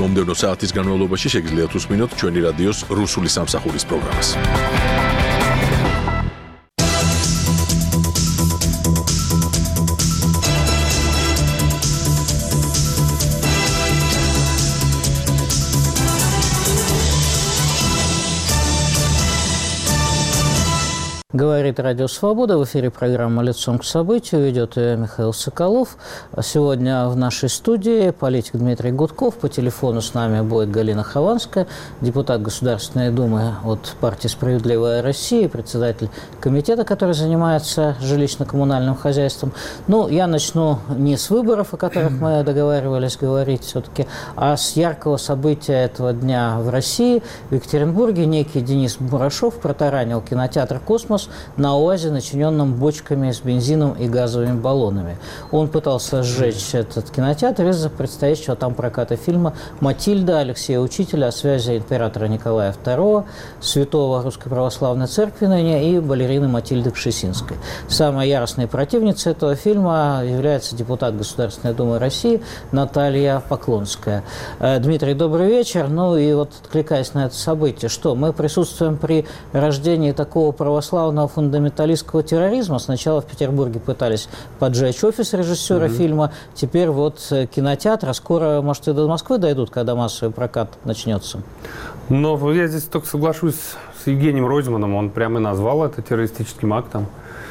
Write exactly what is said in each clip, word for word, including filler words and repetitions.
მომდევნო საათის განმავლობაში შეგიძლიათ უსმინოთ ჩვენი რადიოს რუსული სამსახურის პროგრამას. Говорит Радио Свобода. В эфире программа «Лицом к событию». Ведет ее Михаил Соколов. Сегодня в нашей студии политик Дмитрий Гудков. По телефону с нами будет Галина Хованская, депутат Государственной Думы от партии «Справедливая Россия», председатель комитета, который занимается жилищно-коммунальным хозяйством. Ну, я начну не с выборов, о которых мы договаривались говорить все-таки, а с яркого события этого дня в России. В Екатеринбурге некий Денис Мурашов протаранил кинотеатр «Космос» на УАЗе, начиненном бочками с бензином и газовыми баллонами. Он пытался сжечь этот кинотеатр из-за предстоящего там проката фильма «Матильда» Алексея Учителя о связи императора Николая второго, святого Русской Православной Церкви ныне и балерины Матильды Кшесинской. Самой яростной противницей этого фильма является депутат Государственной Думы России Наталья Поклонская. Дмитрий, добрый вечер. Ну и вот, откликаясь на это событие, что мы присутствуем при рождении такого православного фундаменталистского терроризма. Сначала в Петербурге пытались поджечь офис режиссера mm-hmm. фильма, теперь вот кинотеатр, а скоро, может, и до Москвы дойдут, когда массовый прокат начнется. Но я здесь только соглашусь с Евгением Ройзманом, он прямо и назвал это террористическим актом.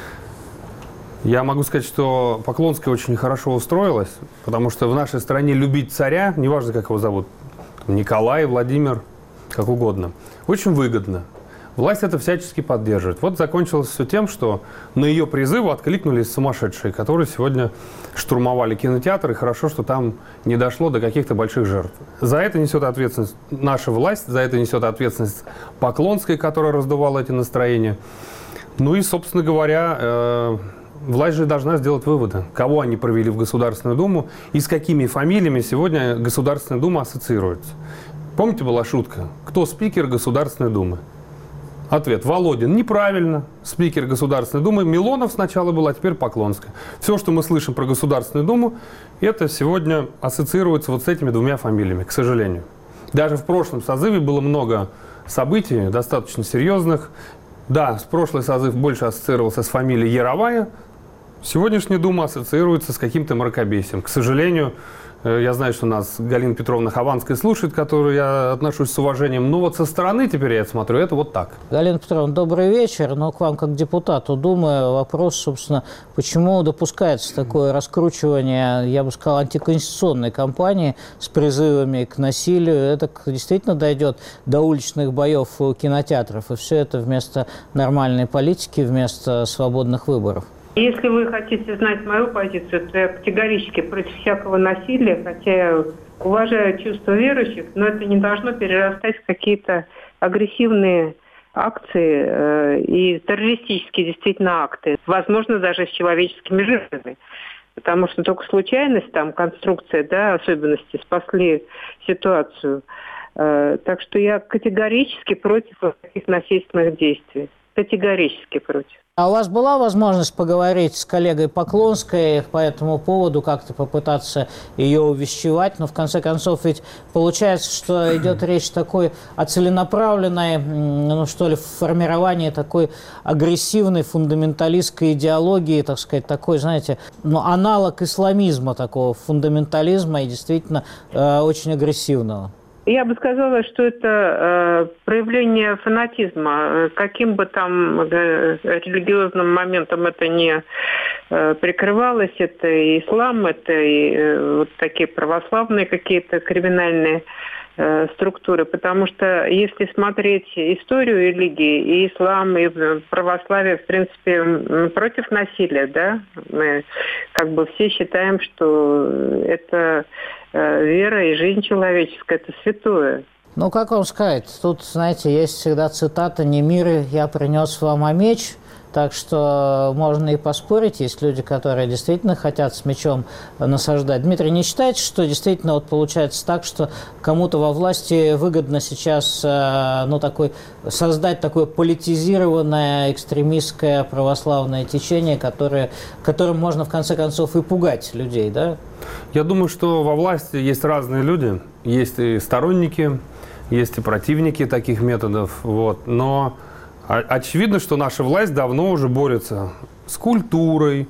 Я могу сказать, что Поклонская очень хорошо устроилась, потому что в нашей стране любить царя, неважно, как его зовут, Николай, Владимир, как угодно, очень выгодно. Власть это всячески поддерживает. Вот закончилось все тем, что на ее призывы откликнулись сумасшедшие, которые сегодня штурмовали кинотеатр, и хорошо, что там не дошло до каких-то больших жертв. За это несет ответственность наша власть, за это несет ответственность Поклонской, которая раздувала эти настроения. Ну и, собственно говоря, э, власть же должна сделать выводы, кого они провели в Государственную Думу и с какими фамилиями сегодня Государственная Дума ассоциируется. Помните, была шутка? Кто спикер Государственной Думы? Ответ: Володин. Неправильно. Спикер Государственной Думы Милонов сначала был, а теперь Поклонская. Все, что мы слышим про Государственную Думу, это сегодня ассоциируется вот с этими двумя фамилиями, к сожалению. Даже в прошлом созыве было много событий, достаточно серьезных. Да, прошлый созыв больше ассоциировался с фамилией Яровая. Сегодняшняя Дума ассоциируется с каким-то мракобесием. К сожалению, я знаю, что нас Галина Петровна Хованская слушает, к которой я отношусь с уважением. Но вот со стороны теперь я это смотрю, это вот так. Галина Петровна, добрый вечер. Но к вам, как депутату Думы, вопрос, собственно, почему допускается такое раскручивание, я бы сказал, антиконституционной кампании с призывами к насилию? Это действительно дойдет до уличных боев у кинотеатров, и все это вместо нормальной политики, вместо свободных выборов? Если вы хотите знать мою позицию, то я категорически против всякого насилия, хотя я уважаю чувства верующих, но это не должно перерастать в какие-то агрессивные акции э, и террористические действительно акты, возможно, даже с человеческими жертвами. Потому что только случайность, там, конструкция, да, особенности спасли ситуацию. Э, так что я категорически против таких насильственных действий. Категорически против. А у вас была возможность поговорить с коллегой Поклонской по этому поводу, как-то попытаться ее увещевать? Но в конце концов ведь получается, что идет речь такой о целенаправленной, ну что ли, формировании такой агрессивной фундаменталистской идеологии, так сказать, такой, знаете, ну, аналог исламизма, такого фундаментализма и действительно э, очень агрессивного. Я бы сказала, что это э, проявление фанатизма. Каким бы там э, религиозным моментом это не э, прикрывалось, это и ислам, это и э, вот такие православные какие-то криминальные э, структуры. Потому что если смотреть историю религии, и ислам, и православие, в принципе, против насилия, да, мы как бы все считаем, что это вера и жизнь человеческая – это святое. Ну, как вам сказать, тут, знаете, есть всегда цитата «Не мир я принес вам, а меч». Так что можно и поспорить, есть люди, которые действительно хотят с мечом насаждать. Дмитрий, не считаете, что действительно вот получается так, что кому-то во власти выгодно сейчас ну, такой, создать такое политизированное экстремистское православное течение, которое, которым можно в конце концов и пугать людей, да? Я думаю, что во власти есть разные люди, есть и сторонники, есть и противники таких методов, вот, но очевидно, что наша власть давно уже борется с культурой,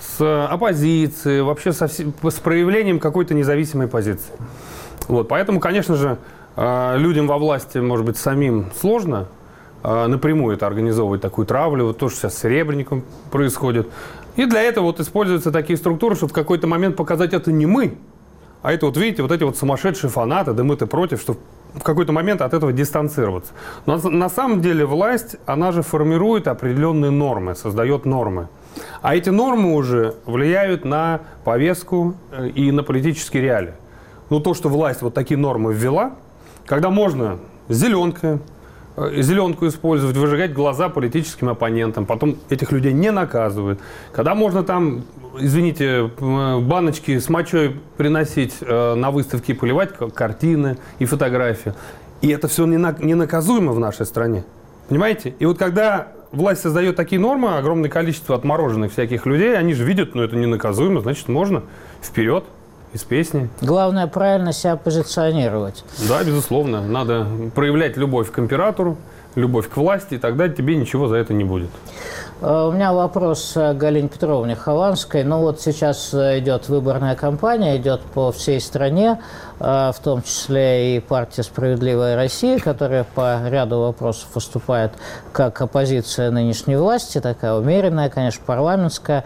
с оппозицией, вообще со всем, с проявлением какой-то независимой позиции. Вот, поэтому, конечно же, людям во власти, может быть, самим сложно напрямую это организовывать, такую травлю, вот то, что сейчас с Серебренником происходит. И для этого вот используются такие структуры, чтобы в какой-то момент показать, это не мы, а это вот, видите, вот эти вот сумасшедшие фанаты, да мы-то против, что в какой-то момент от этого дистанцироваться. Но на самом деле власть, она же формирует определенные нормы, создает нормы. А эти нормы уже влияют на повестку и на политические реалии. Ну, то, что власть вот такие нормы ввела, когда можно зеленкой, зеленку использовать, выжигать глаза политическим оппонентам, потом этих людей не наказывают. Когда можно там, извините, баночки с мочой приносить на выставки и поливать картины и фотографии. И это все ненаказуемо в нашей стране. Понимаете? И вот когда власть создает такие нормы, огромное количество отмороженных всяких людей, они же видят, ну это ненаказуемо, значит можно вперед. Из песни. Главное, правильно себя позиционировать. Да, безусловно. Надо проявлять любовь к императору, любовь к власти, и тогда тебе ничего за это не будет. У меня вопрос к Галине Петровне Хованской. Ну вот сейчас идет выборная кампания, идет по всей стране, в том числе и партия «Справедливая Россия», которая по ряду вопросов выступает как оппозиция нынешней власти, такая умеренная, конечно, парламентская.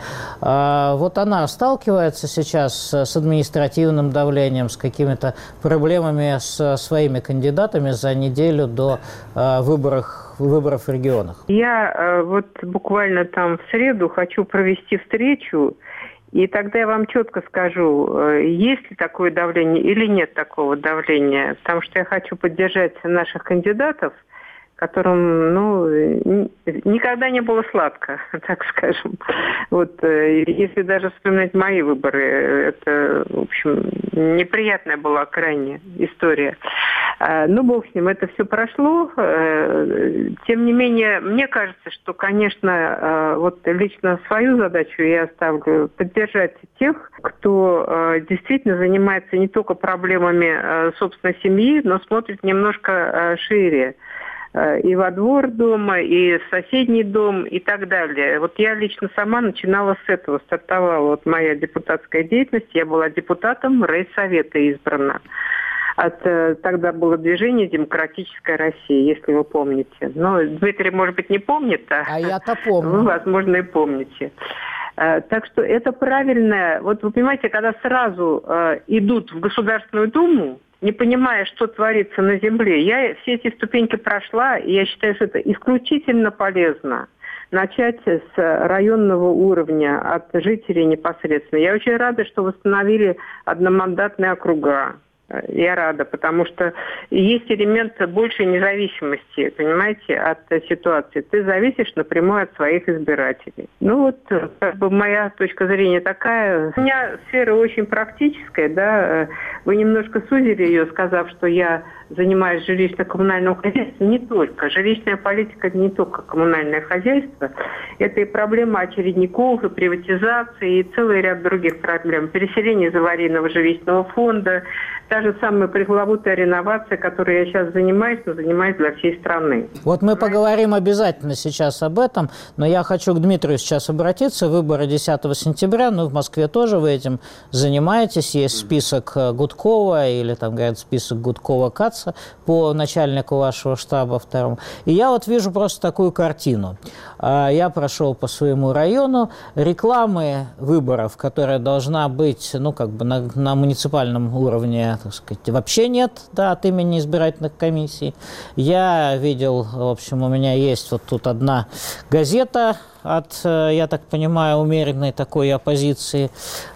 Вот она сталкивается сейчас с административным давлением, с какими-то проблемами с своими кандидатами за неделю до выборов выборов в регионах. Я э, вот буквально там в среду хочу провести встречу, и тогда я вам четко скажу, э, есть ли такое давление или нет такого давления, потому что я хочу поддержать наших кандидатов, которым, ну, никогда не было сладко, так скажем. Вот, если даже вспоминать мои выборы, это, в общем, неприятная была крайне история. Ну, бог с ним, это все прошло. Тем не менее, мне кажется, что, конечно, вот лично свою задачу я оставлю поддержать тех, кто действительно занимается не только проблемами собственной семьи, но смотрит немножко шире. И во двор дома, и в соседний дом, и так далее. Вот я лично сама начинала с этого, стартовала вот моя депутатская деятельность. Я была депутатом райсовета избрана. От, тогда было движение «Демократическая Россия», если вы помните. Но Дмитрий, может быть, не помнит, а, а я-то помню. Вы, возможно, и помните. Так что это правильно. Вот вы понимаете, когда сразу идут в Государственную Думу, не понимая, что творится на земле. Я все эти ступеньки прошла, и я считаю, что это исключительно полезно. Начать с районного уровня, от жителей непосредственно. Я очень рада, что восстановили одномандатные округа. Я рада, потому что есть элемент большей независимости, понимаете, от ситуации. Ты зависишь напрямую от своих избирателей. Ну вот, как бы моя точка зрения такая. У меня сфера очень практическая, да. Вы немножко сузили ее, сказав, что я занимаюсь жилищно-коммунальным хозяйством. Не только. Жилищная политика – это не только коммунальное хозяйство. Это и проблема очередников, и приватизации, и целый ряд других проблем. Переселение из аварийного жилищного фонда, та же самая пресловутая реновация, которой я сейчас занимаюсь, но занимаюсь для всей страны. Вот мы поговорим обязательно сейчас об этом, но я хочу к Дмитрию сейчас обратиться. Выборы десятого сентября, ну, в Москве тоже вы этим занимаетесь. Есть список Гудкова, или там, говорят, список Гудкова-Каца по начальнику вашего штаба второму. И я вот вижу просто такую картину. Я прошел по своему району. Рекламы выборов, которая должна быть, ну, как бы на, на муниципальном уровне, так сказать, вообще нет, да, от имени избирательных комиссий. Я видел, в общем, у меня есть вот тут одна газета от, я так понимаю, умеренной такой оппозиции.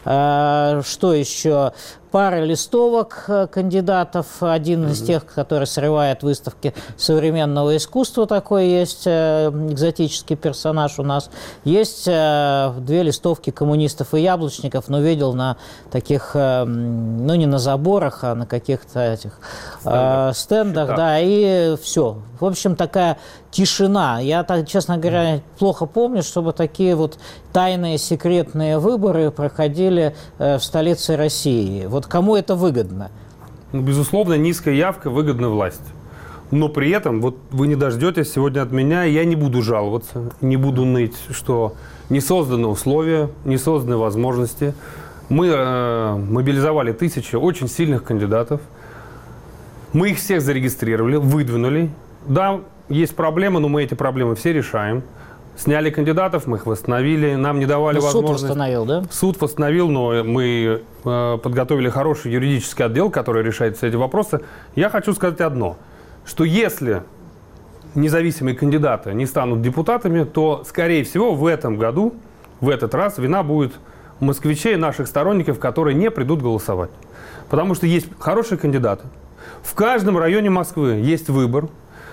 Что еще? Пара листовок кандидатов. Один из тех, который срывает выставки современного искусства, такой есть экзотический персонаж у нас. Есть две листовки коммунистов и яблочников, но видел на таких, ну не на заборах, а на каких-то этих стендах, стендах да, и все. В общем, такая тишина. Я, так, честно говоря, плохо помню, чтобы такие вот тайные секретные выборы проходили в столице России. Вот кому это выгодно? Ну, безусловно, низкая явка выгодна власти. Но при этом, вот вы не дождетесь сегодня от меня, я не буду жаловаться, не буду ныть, что не созданы условия, не созданы возможности. Мы э, мобилизовали тысячи очень сильных кандидатов. Мы их всех зарегистрировали, выдвинули. Да, есть проблемы, но мы эти проблемы все решаем. Сняли кандидатов, мы их восстановили, нам не давали но возможность... Суд восстановил, да? Суд восстановил, но мы э, подготовили хороший юридический отдел, который решает все эти вопросы. Я хочу сказать одно, что если независимые кандидаты не станут депутатами, то, скорее всего, в этом году, в этот раз вина будет москвичей, наших сторонников, которые не придут голосовать. Потому что есть хорошие кандидаты. В каждом районе Москвы есть выбор.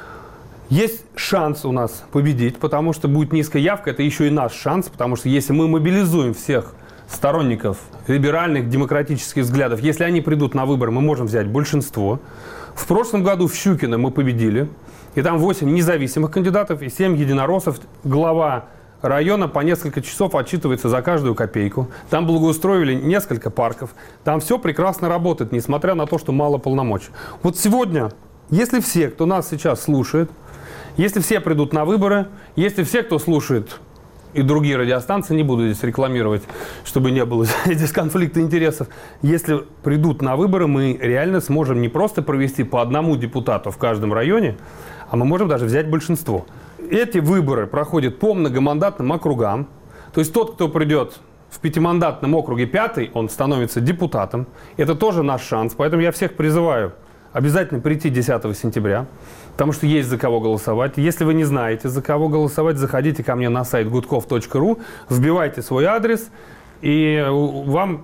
Есть шанс у нас победить, потому что будет низкая явка. Это еще и наш шанс, потому что если мы мобилизуем всех сторонников либеральных, демократических взглядов, если они придут на выборы, мы можем взять большинство. В прошлом году в Щукино мы победили, и там восемь независимых кандидатов и семь единороссов. Глава района по несколько часов отчитывается за каждую копейку. Там благоустроили несколько парков. Там все прекрасно работает, несмотря на то, что мало полномочий. Вот сегодня, если все, кто нас сейчас слушает, если все придут на выборы, если все, кто слушает и другие радиостанции, не буду здесь рекламировать, чтобы не было здесь конфликта интересов, если придут на выборы, мы реально сможем не просто провести по одному депутату в каждом районе, а мы можем даже взять большинство. Эти выборы проходят по многомандатным округам. То есть тот, кто придет в пятимандатном округе пятый, он становится депутатом. Это тоже наш шанс. Поэтому я всех призываю обязательно прийти десятого сентября, потому что есть за кого голосовать. Если вы не знаете, за кого голосовать, заходите ко мне на сайт гудков точка ру, вбивайте свой адрес, и вам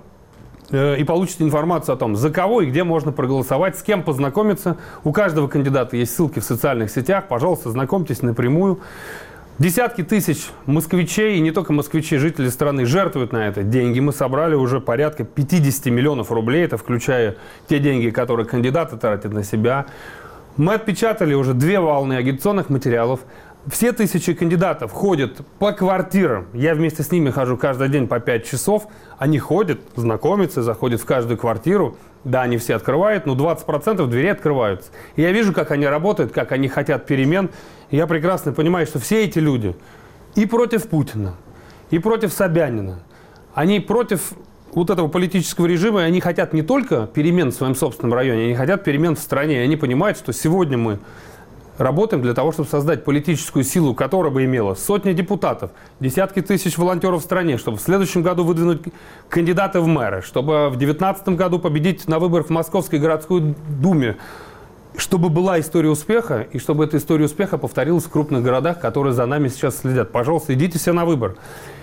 и получите информацию о том, за кого и где можно проголосовать, с кем познакомиться. У каждого кандидата есть ссылки в социальных сетях. Пожалуйста, знакомьтесь напрямую. Десятки тысяч москвичей, и не только москвичей, жители страны жертвуют на это деньги. Мы собрали уже порядка пятьдесят миллионов рублей, это включая те деньги, которые кандидаты тратят на себя. Мы отпечатали уже две волны агитационных материалов. Все тысячи кандидатов ходят по квартирам. Я вместе с ними хожу каждый день по пять часов. Они ходят, знакомятся, заходят в каждую квартиру. Да, они все открывают, но двадцать процентов дверей открываются. И я вижу, как они работают, как они хотят перемен. И я прекрасно понимаю, что все эти люди и против Путина, и против Собянина, они против вот этого политического режима, и они хотят не только перемен в своем собственном районе, они хотят перемен в стране. И они понимают, что сегодня мы работаем для того, чтобы создать политическую силу, которая бы имела сотни депутатов, десятки тысяч волонтеров в стране, чтобы в следующем году выдвинуть кандидата в мэры, чтобы в две тысячи девятнадцатом году победить на выборах в Московской городской думе, чтобы была история успеха, и чтобы эта история успеха повторилась в крупных городах, которые за нами сейчас следят. Пожалуйста, идите все на выбор.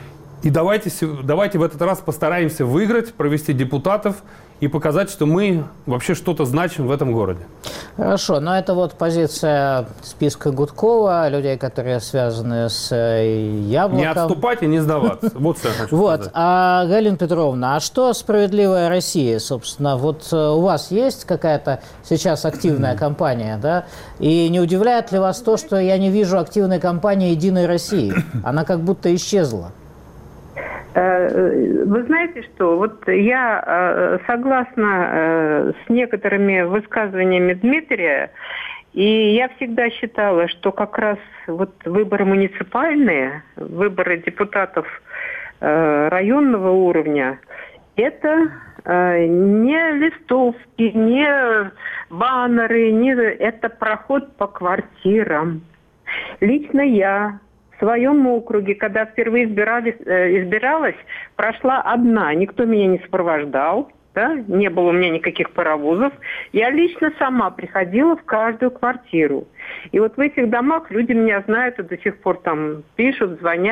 И давайте, давайте в этот раз постараемся выиграть, провести депутатов и показать, что мы вообще что-то значим в этом городе. Хорошо, но это вот позиция списка Гудкова, людей, которые связаны с Яблоком. Не отступать и не сдаваться. Вот что я хочу вот. сказать. А, Галина Петровна, а что «Справедливая Россия», собственно? Вот у вас есть какая-то сейчас активная кампания, да? И не удивляет ли вас то, что я не вижу активной кампании «Единой России»? Она как будто исчезла. Вы знаете что, вот я согласна с некоторыми высказываниями Дмитрия, и я всегда считала, что как раз вот выборы муниципальные, выборы депутатов районного уровня, это не листовки, не баннеры, не... это проход по квартирам. Лично я в своем округе, когда впервые избирались, избиралась, прошла одна. Никто меня не сопровождал, да? Не было у меня никаких паровозов. Я лично сама приходила в каждую квартиру. И вот в этих домах люди меня знают и до сих пор там пишут, звонят.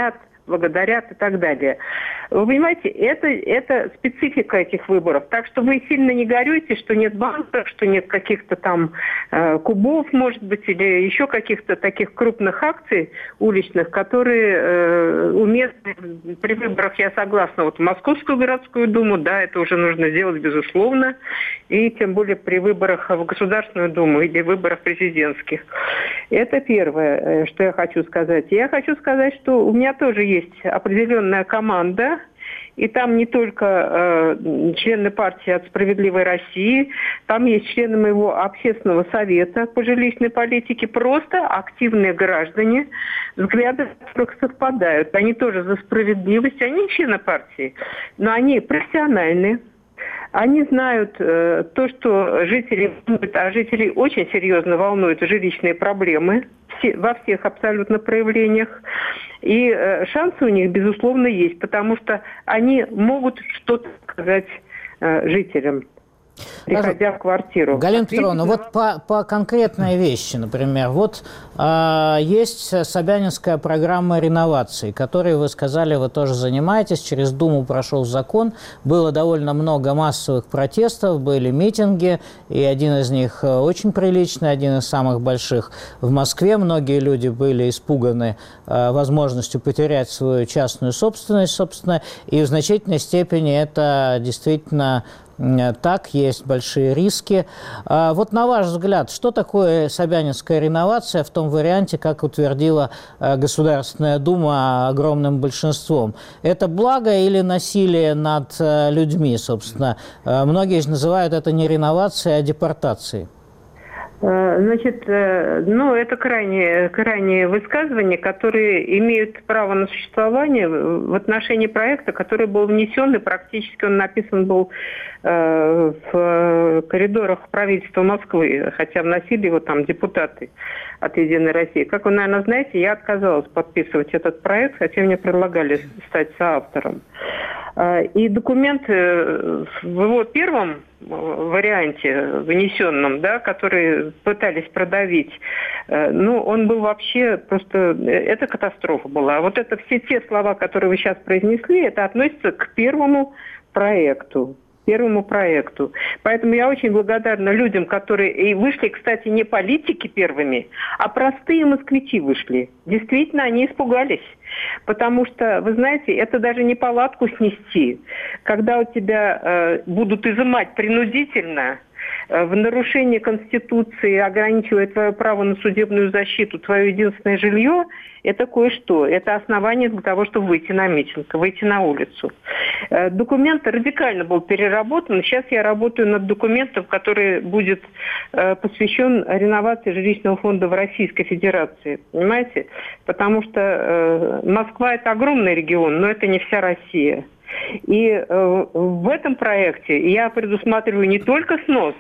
благодарят и так далее. Вы понимаете, это, это специфика этих выборов. Так что вы сильно не горюйте, что нет банков, что нет каких-то там э, кубов, может быть, или еще каких-то таких крупных акций уличных, которые э, уместны при выборах, я согласна, вот в Московскую городскую думу, да, это уже нужно сделать, безусловно, и тем более при выборах в Государственную думу или выборах президентских. Это первое, что я хочу сказать. Я хочу сказать, что у меня тоже есть определенная команда, и там не только э, члены партии «От справедливой России», там есть члены моего общественного совета по жилищной политике, просто активные граждане, взгляды которых совпадают. Они тоже за справедливость, они члены партии, но они профессиональные. Они знают э, то, что жители, а жителей очень серьезно волнуют жилищные проблемы все, во всех абсолютно проявлениях. И э, шансы у них, безусловно, есть, потому что они могут что-то сказать э, жителям, приходя в квартиру. Галина Петровна, вот по, по конкретной вещи, например, вот э, есть Собянинская программа реновации, которой, вы сказали, вы тоже занимаетесь, через Думу прошел закон, было довольно много массовых протестов, были митинги, и один из них очень приличный, один из самых больших в Москве. Многие люди были испуганы э, возможностью потерять свою частную собственность, собственно, и в значительной степени это действительно так, есть большие риски. А вот на ваш взгляд, что такое Собянинская реновация в том варианте, как утвердила Государственная Дума огромным большинством? Это благо или насилие над людьми, собственно? Многие же называют это не реновацией, а депортацией. Значит, ну, это крайние, крайние высказывания, которые имеют право на существование в отношении проекта, который был внесен, и практически он написан был э, в коридорах правительства Москвы, хотя вносили его там депутаты от «Единой России». Как вы, наверное, знаете, я отказалась подписывать этот проект, хотя мне предлагали стать соавтором. И документ в его первом варианте, внесенном, да, который пытались продавить, ну, он был вообще просто... Это катастрофа была. А вот это все те слова, которые вы сейчас произнесли, это относится к первому проекту. первому проекту. Поэтому я очень благодарна людям, которые и вышли, кстати, не политики первыми, а простые москвичи вышли. Действительно, они испугались. Потому что, вы знаете, это даже не палатку снести. Когда у тебя э, будут изымать принудительно, э, в нарушении Конституции, ограничивая твое право на судебную защиту, твое единственное жилье, это кое-что. Это основание для того, чтобы выйти на митинг, выйти на улицу. Э, документ радикально был переработан. Сейчас я работаю над документом, который будет э, посвящен реновации жилищного фонда в Российской Федерации. Понимаете? Потому что э, Москва – это огромный регион, но это не вся Россия. И э, в этом проекте я предусматриваю не только снос,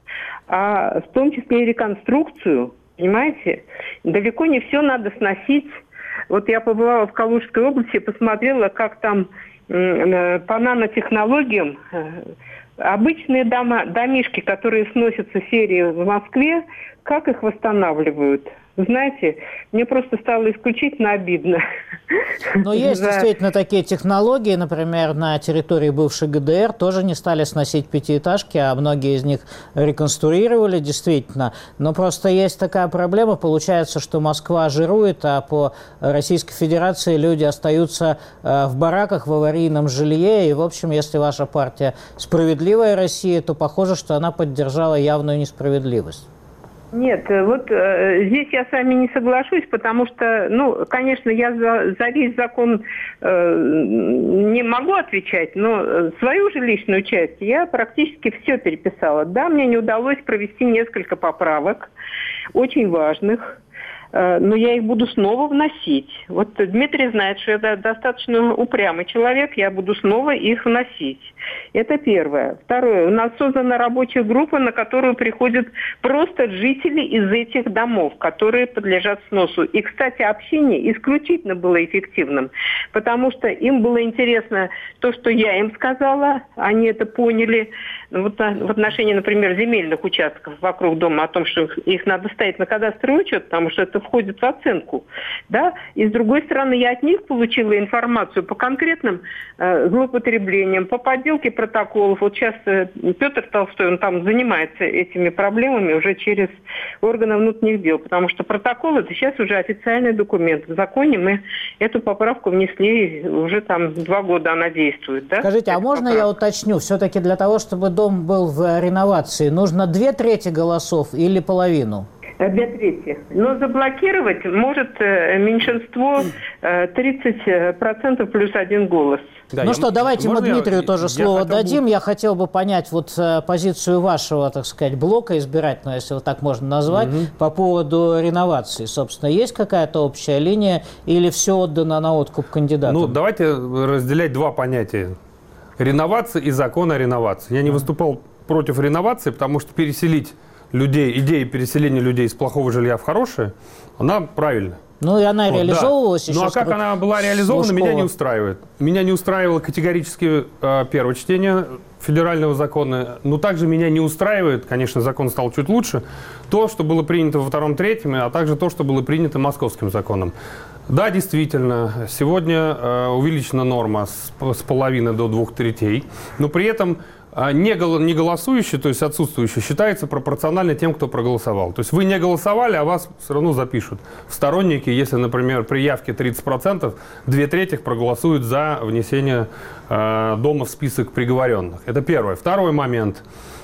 а в том числе и реконструкцию. Понимаете? Далеко не все надо сносить. Вот я побывала в Калужской области, посмотрела, как там э, по нанотехнологиям э, обычные дома, домишки, которые сносятся серии в Москве, как их восстанавливают. Знаете, мне просто стало исключительно обидно. Но есть За... действительно такие технологии, например, на территории бывшей ГДР тоже не стали сносить пятиэтажки, а многие из них реконструировали действительно. Но просто есть такая проблема, получается, что Москва жирует, а по Российской Федерации люди остаются в бараках, в аварийном жилье. И, в общем, если ваша партия «Справедливая Россия», то похоже, что она поддержала явную несправедливость. Нет, вот э, здесь я с вами не соглашусь, потому что, ну, конечно, я за, за весь закон э, не могу отвечать, но свою жилищную часть я практически все переписала. Да, мне не удалось провести несколько поправок, очень важных, э, но я их буду снова вносить. Вот Дмитрий знает, что я достаточно упрямый человек, я буду снова их вносить. Это первое. Второе. У нас создана рабочая группа, на которую приходят просто жители из этих домов, которые подлежат сносу. И, кстати, общение исключительно было эффективным, потому что им было интересно то, что я им сказала, они это поняли. Вот в отношении, например, земельных участков вокруг дома, о том, что их надо ставить на кадастровый учет, потому что это это входит в оценку. Да? И с другой стороны, я от них получила информацию по конкретным э, злоупотреблениям, по подделке протоколов. Вот сейчас э, Петр Толстой, он там занимается этими проблемами уже через органы внутренних дел, потому что протокол – это сейчас уже официальный документ. В законе мы эту поправку внесли, уже там два года она действует. Да? Скажите, а можно поправка? Я уточню, все-таки для того, чтобы дом был в реновации, нужно две трети голосов или половину? Две трети. Но заблокировать может э, меньшинство э, тридцать процентов плюс один голос. Да, ну я, что, давайте мы Дмитрию я, тоже я слово хотел дадим. Бы... Я хотел бы понять вот э, позицию вашего, так сказать, блока избирательного, если вот так можно назвать, угу. по поводу реновации. Собственно, есть какая-то общая линия или все отдано на откуп кандидатам? Ну, давайте разделять два понятия. Реновация и закон о реновации. Я не выступал против реновации, потому что переселить людей, идея переселения людей из плохого жилья в хорошее, она правильная. Ну и она вот, реализовывалась да. еще. Ну а как она была реализована, меня не устраивает. Меня не устраивало категорически э, первое чтение федерального закона. Но также меня не устраивает, конечно, закон стал чуть лучше, то, что было принято во втором-третьем, а также то, что было принято московским законом. Да, действительно, сегодня э, увеличена норма с, с половины до двух третей, но при этом Не, гол, не голосующий, то есть отсутствующий, считается пропорционально тем, кто проголосовал. То есть вы не голосовали, а вас все равно запишут в сторонники. Если, например, при явке тридцать процентов, две трети проголосуют за внесение э, дома в список приговоренных. Это первое. Второй момент.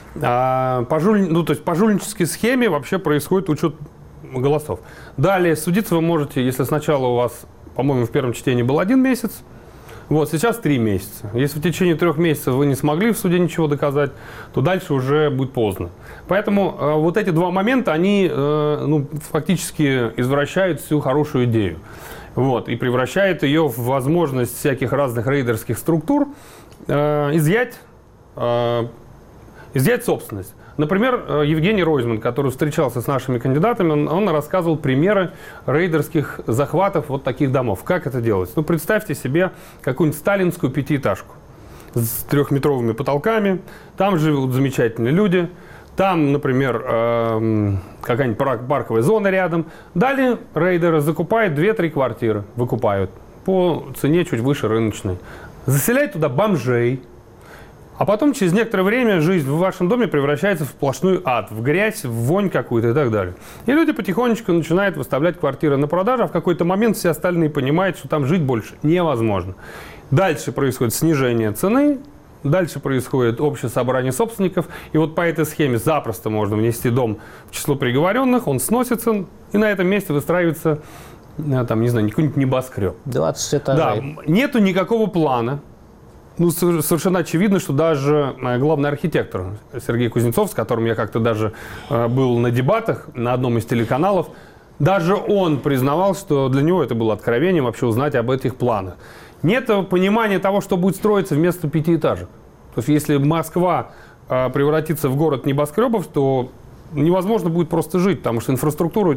Э, по, жуль, ну, то есть по жульнической схеме вообще происходит учет голосов. Далее, судиться вы можете, если сначала у вас, по-моему, в первом чтении был один месяц, вот, сейчас три месяца. Если в течение трех месяцев вы не смогли в суде ничего доказать, то дальше уже будет поздно. Поэтому э, вот эти два момента, они э, ну, фактически извращают всю хорошую идею. Вот, и превращают ее в возможность всяких разных рейдерских структур э, изъять, э, изъять собственность. Например, Евгений Ройзман, который встречался с нашими кандидатами, он, он рассказывал примеры рейдерских захватов вот таких домов. Как это делается? Ну, представьте себе какую-нибудь сталинскую пятиэтажку с трехметровыми потолками. Там живут замечательные люди. Там, например, э, какая-нибудь парковая зона рядом. Далее рейдеры закупают две-три квартиры, выкупают по цене чуть выше рыночной. Заселяют туда бомжей. А потом, через некоторое время, жизнь в вашем доме превращается в сплошной ад, в грязь, в вонь какую-то и так далее. И люди потихонечку начинают выставлять квартиры на продажу, а в какой-то момент все остальные понимают, что там жить больше невозможно. Дальше происходит снижение цены, дальше происходит общее собрание собственников. И вот по этой схеме запросто можно внести дом в число приговоренных, он сносится, и на этом месте выстраивается, там, не знаю, какой-нибудь небоскреб. двадцать этажей. Да, нету никакого плана. Ну, совершенно очевидно, что даже главный архитектор Сергей Кузнецов, с которым я как-то даже был на дебатах на одном из телеканалов, даже он признавал, что для него это было откровением вообще узнать об этих планах. Нет понимания того, что будет строиться вместо пятиэтажек. То есть, если Москва превратится в город небоскребов, то невозможно будет просто жить, потому что инфраструктуру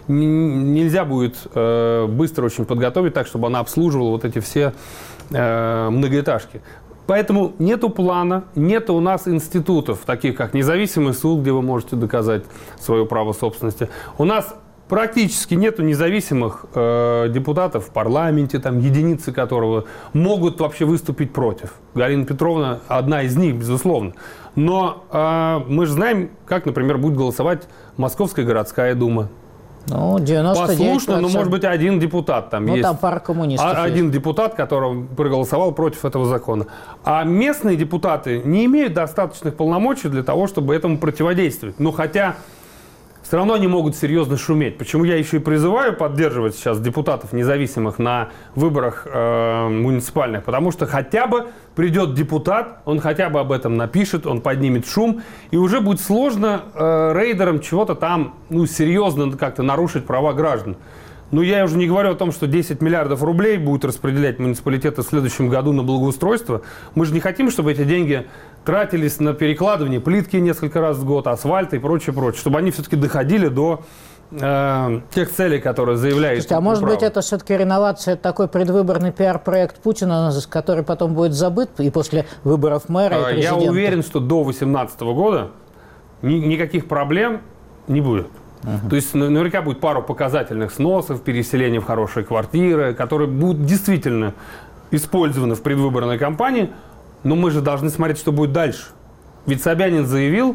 нельзя будет быстро очень подготовить так, чтобы она обслуживала вот эти все многоэтажки. Поэтому нету плана, нету у нас институтов, таких как независимый суд, где вы можете доказать свое право собственности. У нас практически нету независимых э, депутатов в парламенте, там единицы которого могут вообще выступить против. Галина Петровна одна из них, безусловно. Но э, мы же знаем, как, например, будет голосовать Московская городская дума. Ну, девяносто девять процентов. Послушно, но может быть один депутат там ну, есть. Там пара коммунистов а, один есть. депутат, который проголосовал против этого закона. А местные депутаты не имеют достаточных полномочий для того, чтобы этому противодействовать. Но хотя все равно они могут серьезно шуметь. Почему я еще и призываю поддерживать сейчас депутатов независимых на выборах э, муниципальных? Потому что хотя бы придет депутат, он хотя бы об этом напишет, он поднимет шум, и уже будет сложно э, рейдерам чего-то там ну, серьезно как-то нарушить права граждан. Ну, я уже не говорю о том, что десять миллиардов рублей будут распределять муниципалитеты в следующем году на благоустройство. Мы же не хотим, чтобы эти деньги тратились на перекладывание плитки несколько раз в год, асфальта и прочее, прочее, чтобы они все-таки доходили до э, тех целей, которые заявляют. Слушайте, а может быть, это все-таки реновация, такой предвыборный пиар-проект Путина, который потом будет забыт и после выборов мэра и президента? Я уверен, что до две тысячи восемнадцатого года ни, никаких проблем не будет. Uh-huh. То есть наверняка будет пару показательных сносов, переселения в хорошие квартиры, которые будут действительно использованы в предвыборной кампании, но мы же должны смотреть, что будет дальше. Ведь Собянин заявил,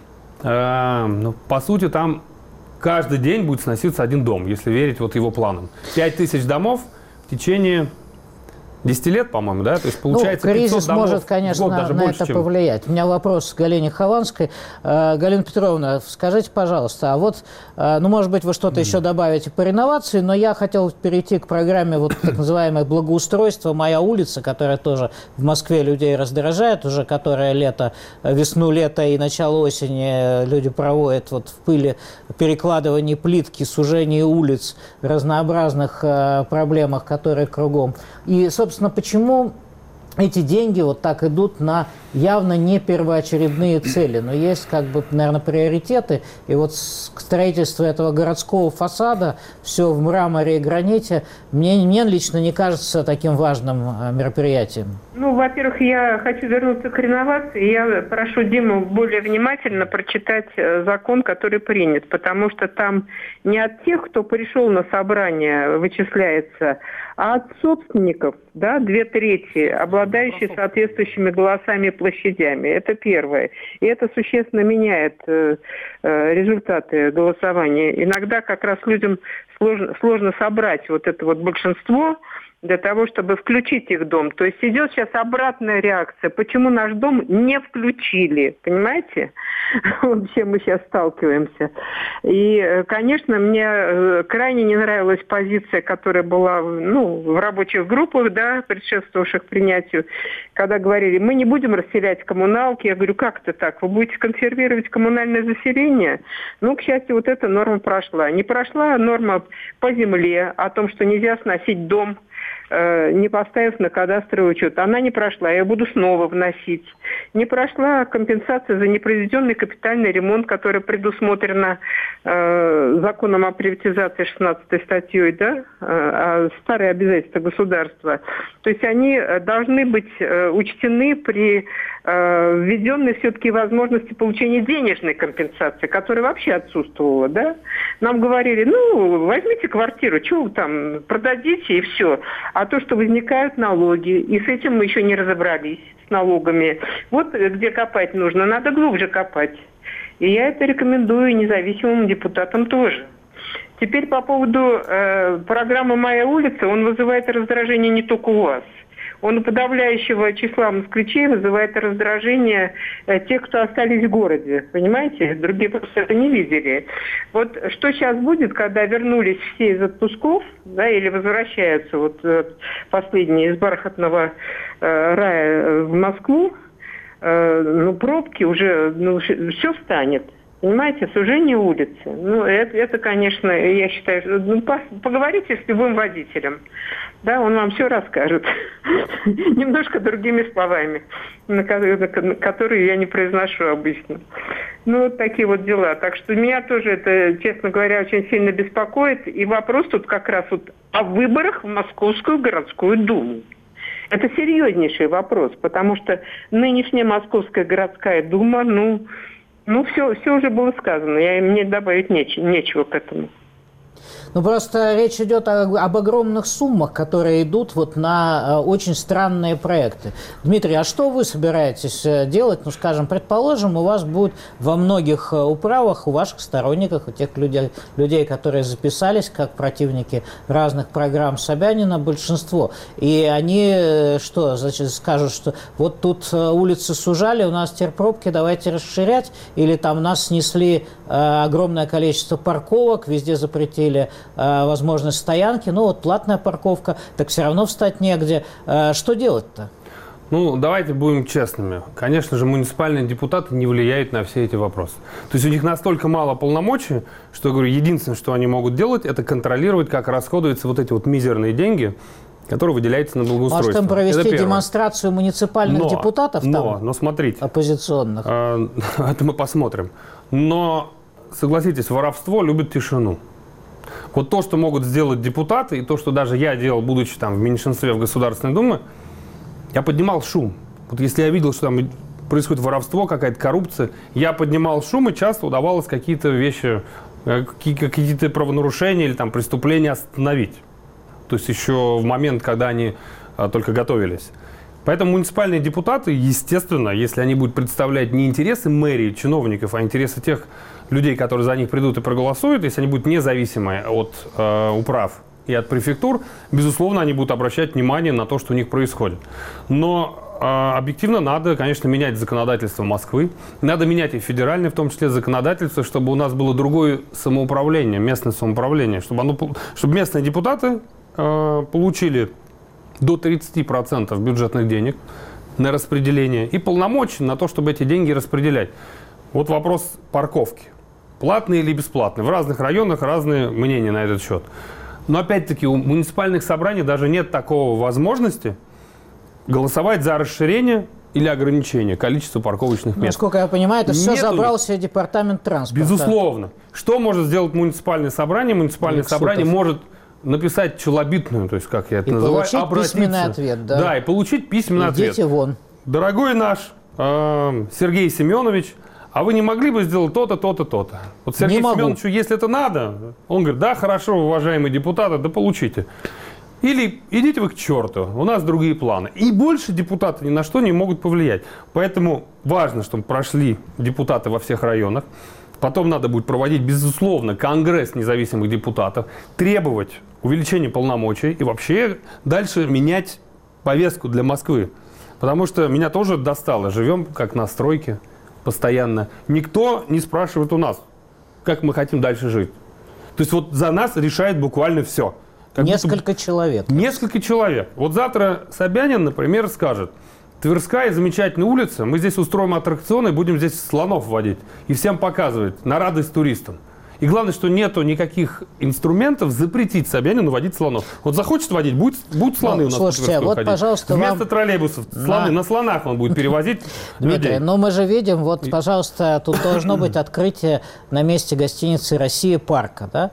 э, ну, по сути, там каждый день будет сноситься один дом, если верить вот его планам. Пять тысяч домов в течение десять лет, по-моему, да? То есть получается, ну, кризис может, конечно, год, даже на больше, это чем... повлиять. У меня вопрос к Галине Хованской. Э, Галина Петровна, скажите, пожалуйста, а вот, э, ну, может быть, вы что-то mm. еще добавите по реновации, но я хотел перейти к программе вот так называемое благоустройство «Моя улица», которая тоже в Москве людей раздражает, уже которое лето, весну, лето и начало осени люди проводят вот в пыли перекладывание плитки, сужение улиц, разнообразных э, проблемах, которые кругом. И, собственно, почему эти деньги вот так идут на явно не первоочередные цели, но есть, как бы, наверное, приоритеты. И вот строительство этого городского фасада, все в мраморе и граните, мне, мне лично не кажется таким важным мероприятием. Ну, во-первых, я хочу вернуться к реновации. Я прошу Диму более внимательно прочитать закон, который принят, потому что там не от тех, кто пришел на собрание, вычисляется, а от собственников, да, две трети, обладающие соответствующими голосами и площадями. Это первое. И это существенно меняет э, э, результаты голосования. Иногда как раз людям сложно, сложно собрать вот это вот большинство для того, чтобы включить их дом. То есть идет сейчас обратная реакция. Почему наш дом не включили? Понимаете? Вот с чем мы сейчас сталкиваемся. И, конечно, мне крайне не нравилась позиция, которая была, ну, в рабочих группах, да, предшествовавших принятию, когда говорили, мы не будем расселять коммуналки. Я говорю, как это так? Вы будете консервировать коммунальное заселение? Ну, к счастью, вот эта норма прошла. Не прошла норма по земле о том, что нельзя сносить дом, не поставив на кадастровый учет. Она не прошла, я буду снова вносить. Не прошла компенсация за непроизведенный капитальный ремонт, которая предусмотрена э, законом о приватизации шестнадцатой статьей, да, э, старые обязательства государства. То есть они должны быть э, учтены при э, введенной все-таки возможности получения денежной компенсации, которая вообще отсутствовала, да. Нам говорили, ну, возьмите квартиру, что вы там, продадите и все. А то, что возникают налоги, и с этим мы еще не разобрались, с налогами. Вот где копать нужно, надо глубже копать. И я это рекомендую независимым депутатам тоже. Теперь по поводу э, программы «Моя улица», он вызывает раздражение не только у вас. Он у подавляющего числа москвичей вызывает раздражение э, тех, кто остались в городе. Понимаете? Другие просто это не видели. Вот что сейчас будет, когда вернулись все из отпусков, да, или возвращаются вот э, последние из бархатного э, рая в Москву, э, ну, пробки уже, ну, все встанет. Понимаете, сужение улицы. Ну, это, это, конечно, я считаю, ну, поговорите с любым водителем. Да, он вам все расскажет. Немножко другими словами, которые я не произношу обычно. Ну, вот такие вот дела. Так что меня тоже это, честно говоря, очень сильно беспокоит. И вопрос тут как раз вот о выборах в Московскую городскую думу. Это серьезнейший вопрос, потому что нынешняя Московская городская дума, ну... Ну, все, все уже было сказано. Я, мне добавить неч- нечего к этому. Ну, просто речь идет о, об огромных суммах, которые идут вот на очень странные проекты. Дмитрий, а что вы собираетесь делать? Ну, скажем, предположим, у вас будет во многих управах, у ваших сторонников, у тех людей, людей, которые записались как противники разных программ Собянина, большинство. И они что, значит, скажут, что вот тут улицы сужали, у нас теперь пробки, давайте расширять, или там нас снесли э, огромное количество парковок, везде запретили возможность стоянки, ну вот платная парковка, так все равно встать негде. Что делать-то? Ну, давайте будем честными. Конечно же, муниципальные депутаты не влияют на все эти вопросы. То есть у них настолько мало полномочий, что, я говорю, единственное, что они могут делать, это контролировать, как расходуются вот эти вот мизерные деньги, которые выделяются на благоустройство. Может, им провести демонстрацию муниципальных но, депутатов там? Но, но смотрите. Оппозиционных. Э, это мы посмотрим. Но, согласитесь, воровство любит тишину. Вот то, что могут сделать депутаты, и то, что даже я делал, будучи там в меньшинстве в Государственной Думе, я поднимал шум. Вот если я видел, что там происходит воровство, какая-то коррупция, я поднимал шум, и часто удавалось какие-то вещи какие-то правонарушения или там преступления остановить. То есть еще в момент, когда они а, только готовились. Поэтому муниципальные депутаты, естественно, если они будут представлять не интересы мэрии, чиновников, а интересы тех людей, которые за них придут и проголосуют, если они будут независимы от э, управ и от префектур, безусловно, они будут обращать внимание на то, что у них происходит. Но э, объективно надо, конечно, менять законодательство Москвы, надо менять и федеральное, в том числе, законодательство, чтобы у нас было другое самоуправление, местное самоуправление, чтобы, оно, чтобы местные депутаты э, получили до тридцати процентов бюджетных денег на распределение и полномочий на то, чтобы эти деньги распределять. Вот вопрос парковки. Платные или бесплатные? В разных районах разные мнения на этот счет. Но опять-таки у муниципальных собраний даже нет такого возможности голосовать за расширение или ограничение количества парковочных мест. Насколько я понимаю, это все Нету... забрал себе департамент транспорта. Безусловно. Что может сделать муниципальное собрание? Муниципальное Лексутов. собрание может написать челобитную, то есть, как я это и называю, получить обратиться. письменный ответ, да? Да, и получить письменный Идите ответ. вон. Дорогой наш э, Сергей Семенович, а вы не могли бы сделать то-то, то-то, то-то? Вот Сергею Семеновичу, если это надо, он говорит, да, хорошо, уважаемые депутаты, да получите. Или идите вы к черту, у нас другие планы. И больше депутаты ни на что не могут повлиять. Поэтому важно, чтобы прошли депутаты во всех районах. Потом надо будет проводить, безусловно, конгресс независимых депутатов, требовать увеличения полномочий и вообще дальше менять повестку для Москвы. Потому что меня тоже достало. Живем как на стройке постоянно. Никто не спрашивает у нас, как мы хотим дальше жить. То есть вот за нас решает буквально все. Как Несколько будто... человек. Несколько человек. Вот завтра Собянин, например, скажет: Тверская замечательная улица, мы здесь устроим аттракционы, будем здесь слонов водить и всем показывать на радость туристам. И главное, что нету никаких инструментов запретить Собянину водить слонов. Вот захочет водить, будет, будут слоны ну, у нас слушайте, по вот, ходить. пожалуйста, Вместо вам... троллейбусов слоны, на... на слонах он будет перевозить Дмитрий, людей. но мы же видим, вот, пожалуйста, тут должно быть открытие на месте гостиницы «Россия» парка, да?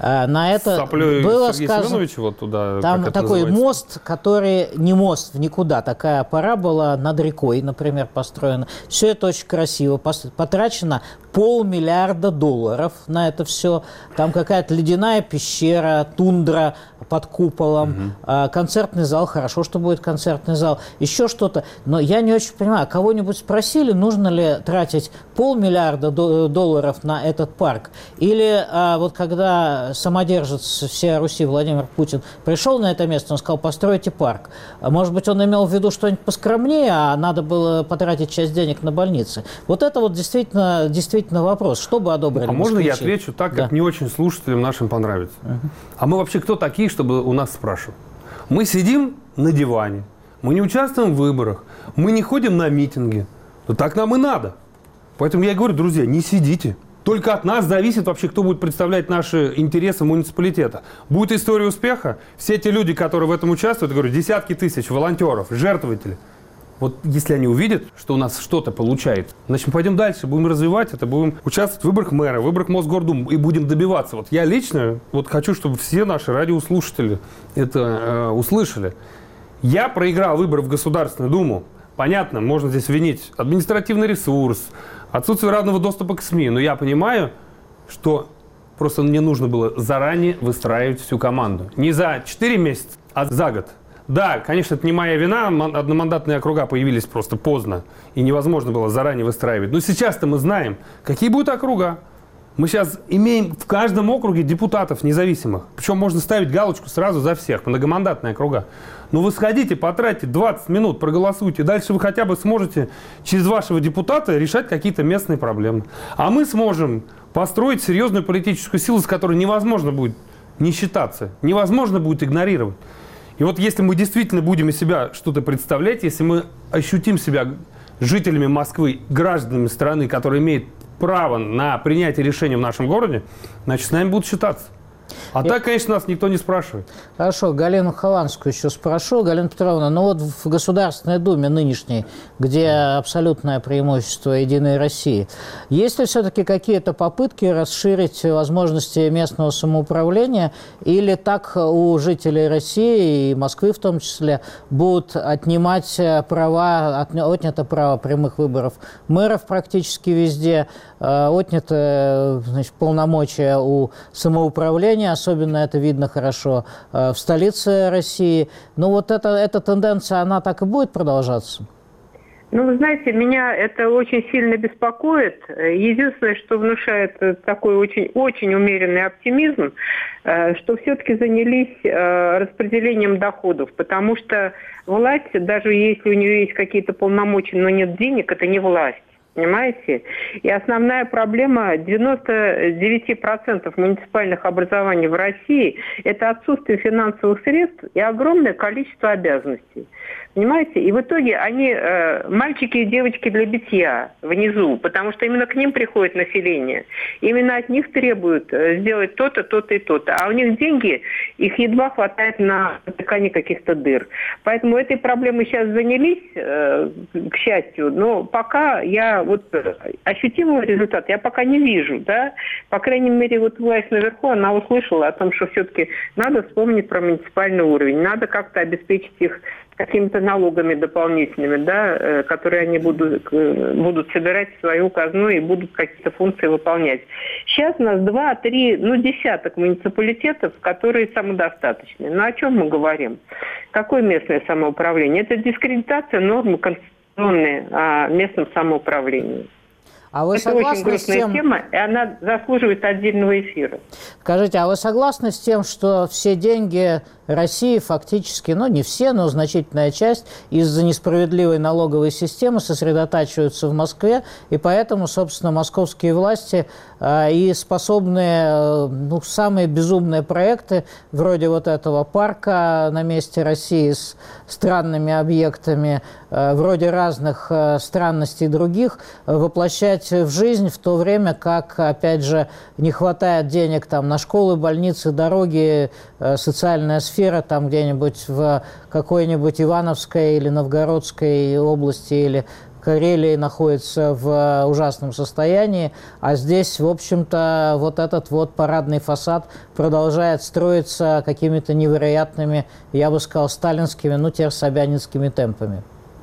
На это Соплей было Сергея сказано... Семеновича вот туда, там как это такой называется? мост, который не мост в никуда, такая парабола над рекой, например, построена. Все это очень красиво. Потрачено полмиллиарда долларов на это все. Там какая-то ледяная пещера, тундра под куполом, угу. концертный зал. Хорошо, что будет концертный зал. Еще что-то. Но я не очень понимаю, кого-нибудь спросили, нужно ли тратить полмиллиарда долларов на этот парк? Или вот когда самодержец всей Руси Владимир Путин пришел на это место, он сказал: постройте парк. Может быть, он имел в виду что-нибудь поскромнее, а надо было потратить часть денег на больницы. Вот это вот действительно, действительно вопрос. Что бы одобрили? А можно москвичи? я отвечу так, да. как не очень слушателям нашим понравится? Uh-huh. А мы вообще кто такие, чтобы у нас спрашивать? Мы сидим на диване, мы не участвуем в выборах, мы не ходим на митинги. Но так нам и надо. Поэтому я и говорю, друзья, не сидите. Только от нас зависит вообще, кто будет представлять наши интересы муниципалитета. Будет история успеха, все те люди, которые в этом участвуют, я говорю, десятки тысяч волонтеров, жертвователей. Вот если они увидят, что у нас что-то получается, значит, мы пойдем дальше, будем развивать это, будем участвовать в выборах мэра, в выборах Мосгордумы и будем добиваться. Вот я лично вот хочу, чтобы все наши радиослушатели это э, услышали. Я проиграл выборы в Государственную Думу. Понятно, можно здесь винить административный ресурс, отсутствие равного доступа к СМИ. Но я понимаю, что просто мне нужно было заранее выстраивать всю команду. Не за четыре месяца, а за год. Да, конечно, это не моя вина, одномандатные округа появились просто поздно, и невозможно было заранее выстраивать. Но сейчас-то мы знаем, какие будут округа. Мы сейчас имеем в каждом округе депутатов независимых. Причем можно ставить галочку сразу за всех, многомандатные округа. Но вы сходите, потратите двадцать минут, проголосуйте. Дальше вы хотя бы сможете через вашего депутата решать какие-то местные проблемы. А мы сможем построить серьезную политическую силу, с которой невозможно будет не считаться, невозможно будет игнорировать. И вот если мы действительно будем из себя что-то представлять, если мы ощутим себя жителями Москвы, гражданами страны, которые имеют право на принятие решений в нашем городе, значит, с нами будут считаться. А Я... так, конечно, нас никто не спрашивает. Хорошо, Галину Хованскую еще спрошу. Галина Петровна, ну вот в Государственной Думе нынешней, где абсолютное преимущество «Единой России», есть ли все-таки какие-то попытки расширить возможности местного самоуправления, или так у жителей России и Москвы в том числе будут отнимать права, отнято право прямых выборов мэров практически везде, отнято, значит, полномочия у самоуправления, особенно это видно хорошо в столице России. Но вот эта, эта тенденция, она так и будет продолжаться? Ну, вы знаете, меня это очень сильно беспокоит. Единственное, что внушает такой очень, очень умеренный оптимизм, что все-таки занялись распределением доходов, потому что власть, даже если у нее есть какие-то полномочия, но нет денег, это не власть. Понимаете? И основная проблема девяносто девять процентов муниципальных образований в России – это отсутствие финансовых средств и огромное количество обязанностей. Понимаете? И в итоге они э, мальчики и девочки для битья внизу, потому что именно к ним приходит население. Именно от них требуют э, сделать то-то, то-то и то-то. А у них деньги, их едва хватает на затыкание каких-то дыр. Поэтому этой проблемой сейчас занялись, э, к счастью, но пока я вот ощутимого результата я пока не вижу, да. По крайней мере, вот власть наверху, она услышала о том, что все-таки надо вспомнить про муниципальный уровень, надо как-то обеспечить их какими-то налогами дополнительными, да, которые они будут, будут собирать в свою казну и будут какие-то функции выполнять. Сейчас у нас два, три, ну, десяток муниципалитетов, которые самодостаточны. Ну, о чем мы говорим? Какое местное самоуправление? Это дискредитация нормы конституционной о местном самоуправлении. А вы Это очень грустная тем... тема, и она заслуживает отдельного эфира. Скажите, а вы согласны с тем, что все деньги России фактически, ну не все, но значительная часть, из-за несправедливой налоговой системы сосредотачиваются в Москве, и поэтому, собственно, московские власти э, и способны, э, ну, самые безумные проекты, вроде вот этого парка на месте России с странными объектами, э, вроде разных э, странностей других, э, воплощать в жизнь, в то время как, опять же, не хватает денег там на школы, больницы, дороги, э, социальная сфера, там где-нибудь в какой-нибудь Ивановской или Новгородской области или Карелии находится в ужасном состоянии, а здесь, в общем-то, вот этот вот парадный фасад продолжает строиться какими-то невероятными, я бы сказал, сталинскими, ну, теперь собянинскими темпами.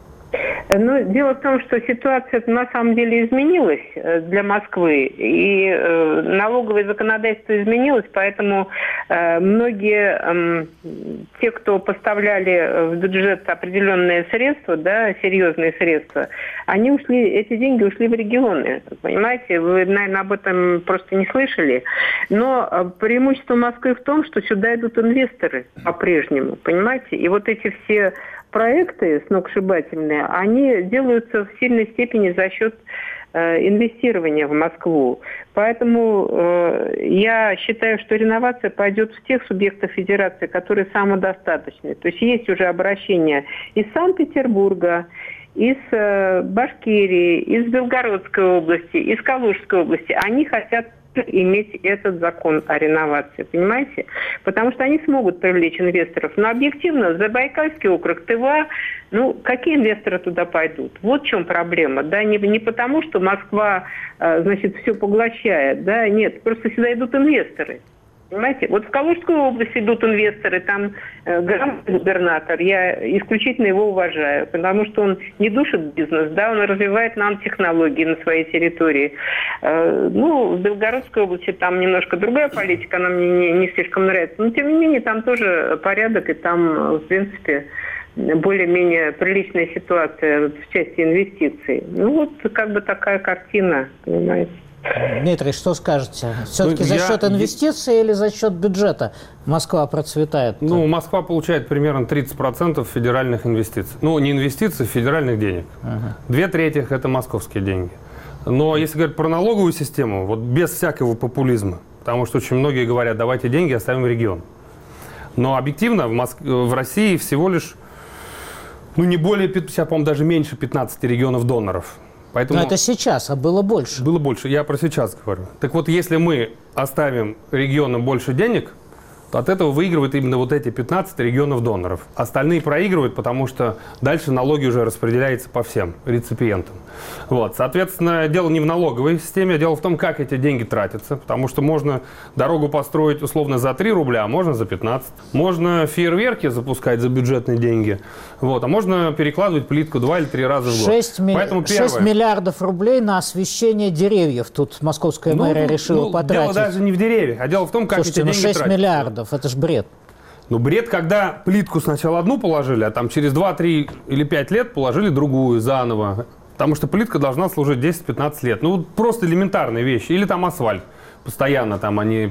Ну, дело в том, что ситуация на самом деле изменилась для Москвы, и э, налоговое законодательство изменилось, поэтому э, многие э, те, кто поставляли в бюджет определенные средства, да, серьезные средства, они ушли, эти деньги ушли в регионы, понимаете? Вы, наверное, об этом просто не слышали, но преимущество Москвы в том, что сюда идут инвесторы по-прежнему, понимаете? И вот эти все проекты сногсшибательные, они делаются в сильной степени за счет э, инвестирования в Москву. Поэтому э, я считаю, что реновация пойдет в тех субъектов федерации, которые самодостаточны. То есть есть уже обращения из Санкт-Петербурга, из э, Башкирии, из Белгородской области, из Калужской области. Они хотят иметь этот закон о реновации, понимаете? Потому что они смогут привлечь инвесторов. Но объективно, Забайкальский округ, Тыва, ну, какие инвесторы туда пойдут? Вот в чем проблема, да, не, не потому, что Москва, значит, все поглощает, да, нет, просто сюда идут инвесторы. Понимаете? Вот в Калужскую область идут инвесторы, там э, грамотный губернатор, я исключительно его уважаю, потому что он не душит бизнес, да, он развивает нанотехнологии на своей территории. Э, ну, в Белгородской области там немножко другая политика, она мне не, не слишком нравится, но тем не менее там тоже порядок, и там, в принципе, более-менее приличная ситуация в части инвестиций. Ну, вот как бы такая картина, понимаете. Дмитрий, что скажете? Все-таки ну, за счет я... инвестиций или за счет бюджета Москва процветает? Ну, Москва получает примерно тридцать процентов федеральных инвестиций. Ну, не инвестиций, федеральных денег. Ага. Две трети – это московские деньги. Но если говорить про налоговую систему, вот без всякого популизма, потому что очень многие говорят, давайте деньги оставим в регион. Но объективно в, Моск... в России всего лишь, ну, не более, сейчас, по-моему, даже меньше пятнадцати регионов-доноров. Поэтому... Но это сейчас, а было больше. Было больше, я про сейчас говорю. Так вот, если мы оставим регионам больше денег, то от этого выигрывают именно вот эти пятнадцать регионов-доноров. Остальные проигрывают, потому что дальше налоги уже распределяются по всем реципиентам. Вот. Соответственно, дело не в налоговой системе, а дело в том, как эти деньги тратятся. Потому что можно дорогу построить условно за три рубля, а можно за пятнадцать. Можно фейерверки запускать за бюджетные деньги. Вот. А можно перекладывать плитку два или три раза в год. шесть, ми... Поэтому шесть миллиардов рублей на освещение деревьев. Тут московская ну, мэрия решила ну, потратить. Дело даже не в деревьях, а дело в том, как Слушайте, эти ну деньги шесть тратятся. миллиардов, это ж бред. Ну, бред, когда плитку сначала одну положили, а там через два, три или пять лет положили другую заново. Потому что плитка должна служить десять-пятнадцать лет. Ну, вот просто элементарные вещи. Или там асфальт. Постоянно там они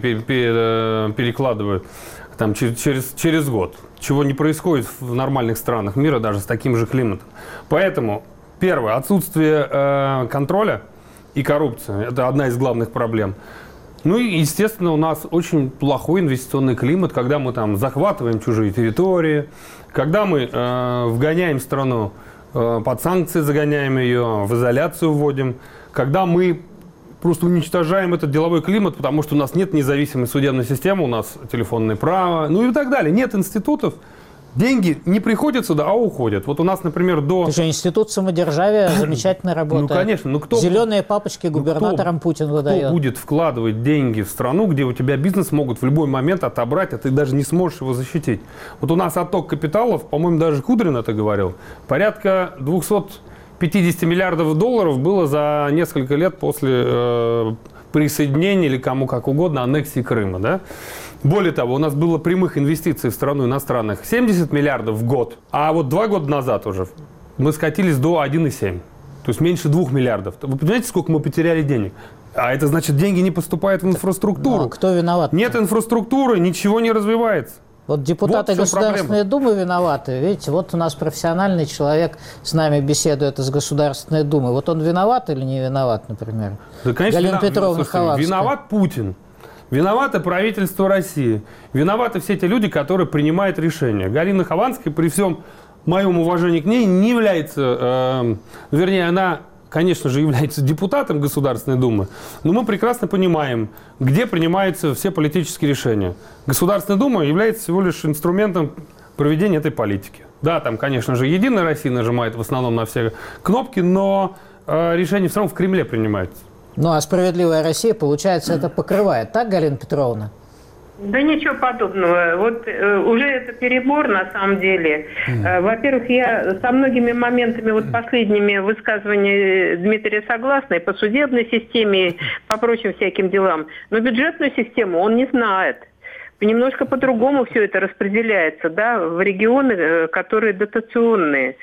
перекладывают там, через, через год. Чего не происходит в нормальных странах мира, даже с таким же климатом. Поэтому, первое, отсутствие э, контроля и коррупция. Это одна из главных проблем. Ну и, естественно, у нас очень плохой инвестиционный климат, когда мы там захватываем чужие территории, когда мы э, вгоняем страну э, под санкции, загоняем ее, в изоляцию вводим, когда мы просто уничтожаем этот деловой климат, потому что у нас нет независимой судебной системы, у нас телефонное право, ну и так далее. Нет институтов. Деньги не приходят сюда, а уходят. Вот у нас, например, до... Ты же институт самодержавия замечательно работает. Ну, конечно. Ну, кто... Зеленые папочки губернаторам ну, кто... Путин выдает. Кто будет вкладывать деньги в страну, где у тебя бизнес могут в любой момент отобрать, а ты даже не сможешь его защитить? Вот у нас отток капиталов, по-моему, даже Кудрин это говорил, порядка двести пятьдесят миллиардов долларов было за несколько лет после э, присоединения или кому как угодно аннексии Крыма, да? Более того, у нас было прямых инвестиций в страну иностранных семьдесят миллиардов в год, а вот два года назад уже мы скатились до одного целых семь десятых. То есть меньше двух миллиардов. Вы понимаете, сколько мы потеряли денег? А это значит, деньги не поступают в инфраструктуру. Ну, а кто виноват? Нет инфраструктуры, ничего не развивается. Вот депутаты вот Государственной проблема. Думы виноваты. Видите, вот у нас профессиональный человек с нами беседует из Государственной Думы. Вот он виноват или не виноват, например? Да, конечно, Галина вина... Петровна Слушайте, Хованская. Виноват Путин. Виновато правительство России. Виноваты все те люди, которые принимают решения. Галина Хованская, при всем моем уважении к ней, не является... Э, вернее, она, конечно же, является депутатом Государственной Думы, но мы прекрасно понимаем, где принимаются все политические решения. Государственная Дума является всего лишь инструментом проведения этой политики. Да, там, конечно же, Единая Россия нажимает в основном на все кнопки, но э, решения все равно в Кремле принимаются. Ну, а «Справедливая Россия», получается, это покрывает. Так, Галина Петровна? Да ничего подобного. Вот э, уже это перебор на самом деле. Э, во-первых, я со многими моментами, вот последними высказываниями Дмитрия согласна, и по судебной системе, и по прочим всяким делам. Но бюджетную систему он не знает. Немножко по-другому все это распределяется, да, в регионы, которые дотационные.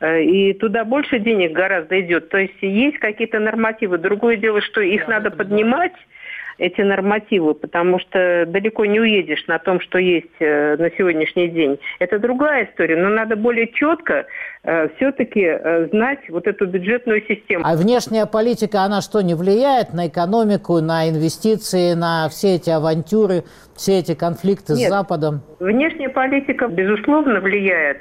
И туда больше денег гораздо идет. То есть есть какие-то нормативы. Другое дело, что их надо поднимать, эти нормативы, потому что далеко не уедешь на том, что есть на сегодняшний день. Это другая история, но надо более четко э, все-таки э, знать вот эту бюджетную систему. А внешняя политика, она что, не влияет на экономику, на инвестиции, на все эти авантюры, все эти конфликты Нет, с Западом? Внешняя политика, безусловно, влияет.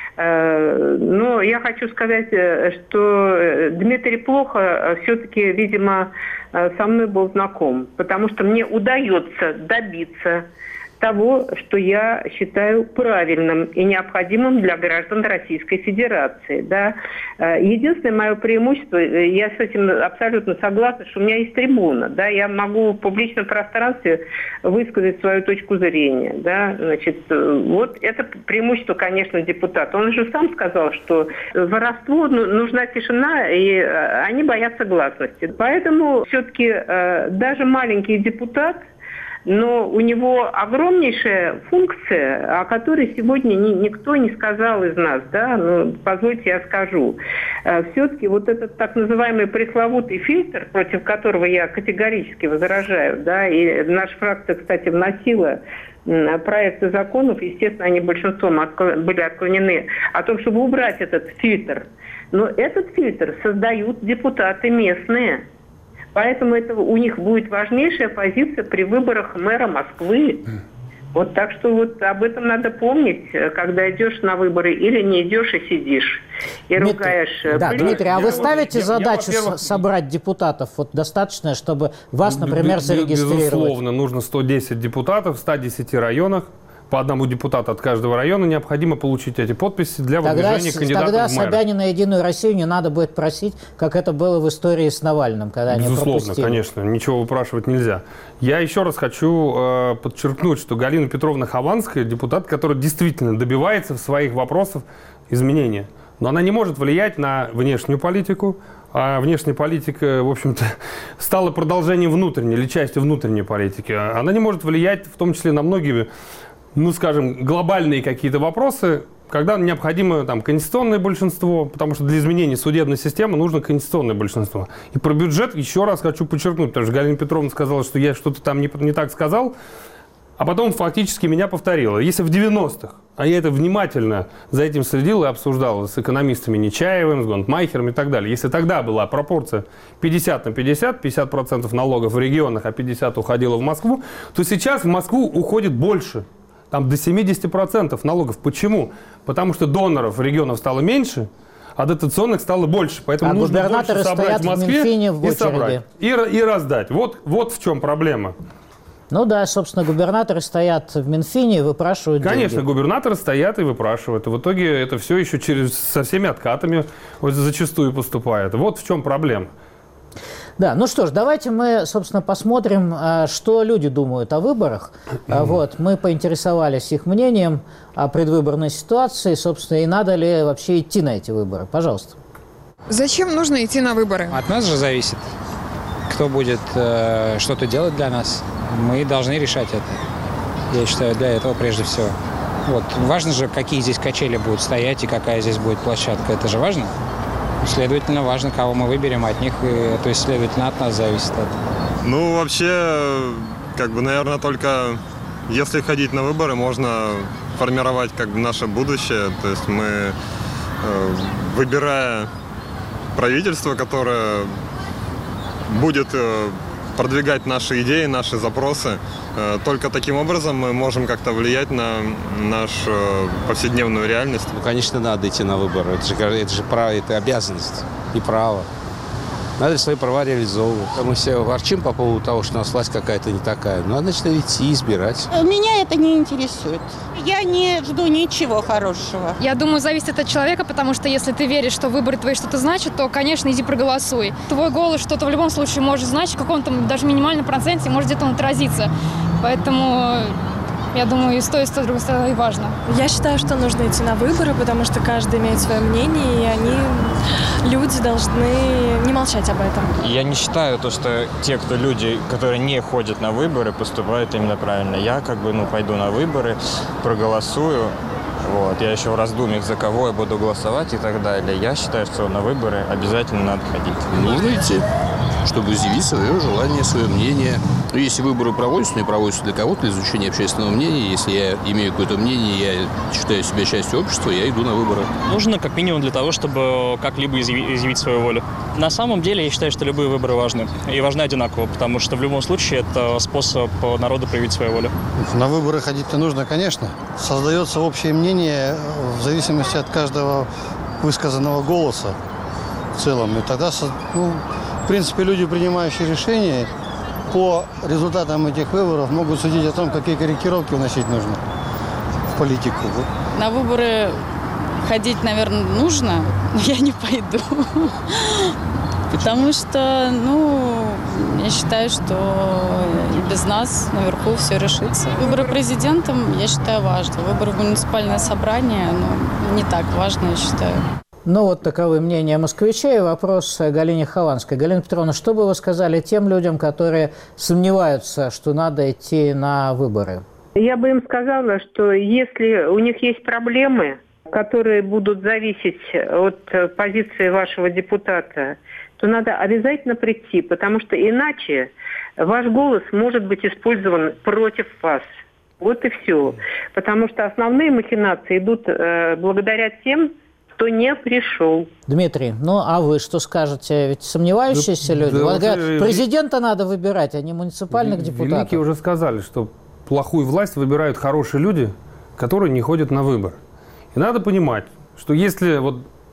Но я хочу сказать, что Дмитрий плохо все-таки, видимо, со мной был знаком, потому что мне удается добиться того, что я считаю правильным и необходимым для граждан Российской Федерации. Да. Единственное мое преимущество, я с этим абсолютно согласна, что у меня есть трибуна. Да, я могу в публичном пространстве высказать свою точку зрения. Да. Значит, вот это преимущество, конечно, депутата. Он же сам сказал, что воровству нужна тишина, и они боятся гласности. Поэтому все-таки даже маленький депутат, но у него огромнейшая функция, о которой сегодня ни, никто не сказал из нас, да, ну, позвольте я скажу. Все-таки вот этот так называемый пресловутый фильтр, против которого я категорически возражаю, да, и наша фракция, кстати, вносила проекты законов, естественно, они большинством откло- были отклонены, о том, чтобы убрать этот фильтр. Но этот фильтр создают депутаты местные. Поэтому это у них будет важнейшая позиция при выборах мэра Москвы. Вот так что вот об этом надо помнить, когда идешь на выборы или не идешь и сидишь. и Дмитрий, ругаешь... Да, близких. Дмитрий, а вы ставите я, задачу я, с- собрать депутатов? Вот достаточно, чтобы вас, например, зарегистрировать? Безусловно, нужно сто десять депутатов в ста десяти районах. По одному депутату от каждого района необходимо получить эти подписи для выдвижения Тогда, кандидатов тогда в мэры. Собянина и Единую Россию не надо будет просить, как это было в истории с Навальным, когда они Безусловно, пропустили. конечно, ничего выпрашивать нельзя. Я еще раз хочу э, подчеркнуть, что Галина Петровна Хованская депутат, который действительно добивается в своих вопросах изменения. Но она не может влиять на внешнюю политику, а внешняя политика, в общем-то, стала продолжением внутренней или частью внутренней политики. Она не может влиять в том числе на многие, ну, скажем, глобальные какие-то вопросы, когда необходимо там конституционное большинство, потому что для изменения судебной системы нужно конституционное большинство. И про бюджет еще раз хочу подчеркнуть, потому что Галина Петровна сказала, что я что-то там не, не так сказал, а потом фактически меня повторила. Если в девяностых, а я это внимательно за этим следил и обсуждал с экономистами Нечаевым, с Гонтмайхером и так далее, если тогда была пропорция пятьдесят на пятьдесят, пятьдесят процентов налогов в регионах, а пятьдесят процентов уходило в Москву, то сейчас в Москву уходит больше. Там до семидесяти процентов налогов. Почему? Потому что доноров регионов стало меньше, а дотационных стало больше. Поэтому А нужно губернаторы больше собрать стоят в Москве в Минфине в и очереди. собрать. И, и раздать. Вот, вот в чем проблема. Ну да, собственно, губернаторы стоят в Минфине и выпрашивают Конечно, деньги. губернаторы стоят и выпрашивают. И в итоге это все еще через, со всеми откатами вот, зачастую поступает. Вот в чем проблема. Да, ну что ж, давайте мы, собственно, посмотрим, что люди думают о выборах. Вот, мы поинтересовались их мнением о предвыборной ситуации, собственно, и надо ли вообще идти на эти выборы. Пожалуйста. Зачем нужно идти на выборы? От нас же зависит, кто будет э, что-то делать для нас. Мы должны решать это. Я считаю, для этого прежде всего. Вот. Важно же, какие здесь качели будут стоять и какая здесь будет площадка. Это же важно. Следовательно, важно, кого мы выберем от них, и, то есть, следовательно, от нас зависит это. Ну, вообще, как бы, наверное, только если ходить на выборы, можно формировать как бы наше будущее. То есть мы, э, выбирая правительство, которое будет э, продвигать наши идеи, наши запросы, э, только таким образом мы можем как-то влиять на нашу э, повседневную реальность. Ну, конечно, надо идти на выборы. Это же, это же право, это обязанность и право. Надо свои права реализовывать. Мы все ворчим по поводу того, что у нас власть какая-то не такая. Ну, надо, значит, идти и избирать. Меня это не интересует. Я не жду ничего хорошего. Я думаю, зависит от человека, потому что если ты веришь, что выборы твои что-то значат, то, конечно, иди проголосуй. Твой голос что-то в любом случае может значить, в каком-то даже минимальном проценте, может где-то он отразиться. Поэтому... Я думаю, и с той, и с той, и с другой стороны и важно. Я считаю, что нужно идти на выборы, потому что каждый имеет свое мнение, и они, люди, должны не молчать об этом. Я не считаю то, что те, кто люди, которые не ходят на выборы, поступают именно правильно. Я как бы, ну, пойду на выборы, проголосую. Вот. Я еще в раздумьях, за кого я буду голосовать и так далее. Я считаю, что на выборы обязательно надо ходить. Нужно идти, чтобы изъявить свое желание, свое мнение. Но если выборы проводятся, не проводятся для кого-то, для изучения общественного мнения, если я имею какое-то мнение, я считаю себя частью общества, я иду на выборы. Нужно как минимум для того, чтобы как-либо изъявить свою волю. На самом деле, я считаю, что любые выборы важны. И важны одинаково, потому что в любом случае это способ народа проявить свою волю. На выборы ходить-то нужно, конечно. Создается общее мнение в зависимости от каждого высказанного голоса в целом. И тогда, ну, в принципе, люди, принимающие решения, по результатам этих выборов могут судить о том, какие корректировки вносить нужно в политику. На выборы ходить, наверное, нужно, но я не пойду. Потому что, ну, я считаю, что и без нас наверху все решится. Выборы президента, я считаю, важны. Выборы в муниципальное собрание, ну, не так важно, я считаю. Ну, вот таковы мнения москвичей. Вопрос Галине Хованской. Галина Петровна, что бы вы сказали тем людям, которые сомневаются, что надо идти на выборы? Я бы им сказала, что если у них есть проблемы, которые будут зависеть от позиции вашего депутата, то надо обязательно прийти, потому что иначе ваш голос может быть использован против вас. Вот и все. Потому что основные махинации идут э, благодаря тем, кто не пришел. Дмитрий, ну а вы что скажете? Ведь сомневающиеся да, люди. Да, вот говорят, президента надо выбирать, а не муниципальных Великие депутатов. Великие уже сказали, что плохую власть выбирают хорошие люди, которые не ходят на выборы. И надо понимать, что если вот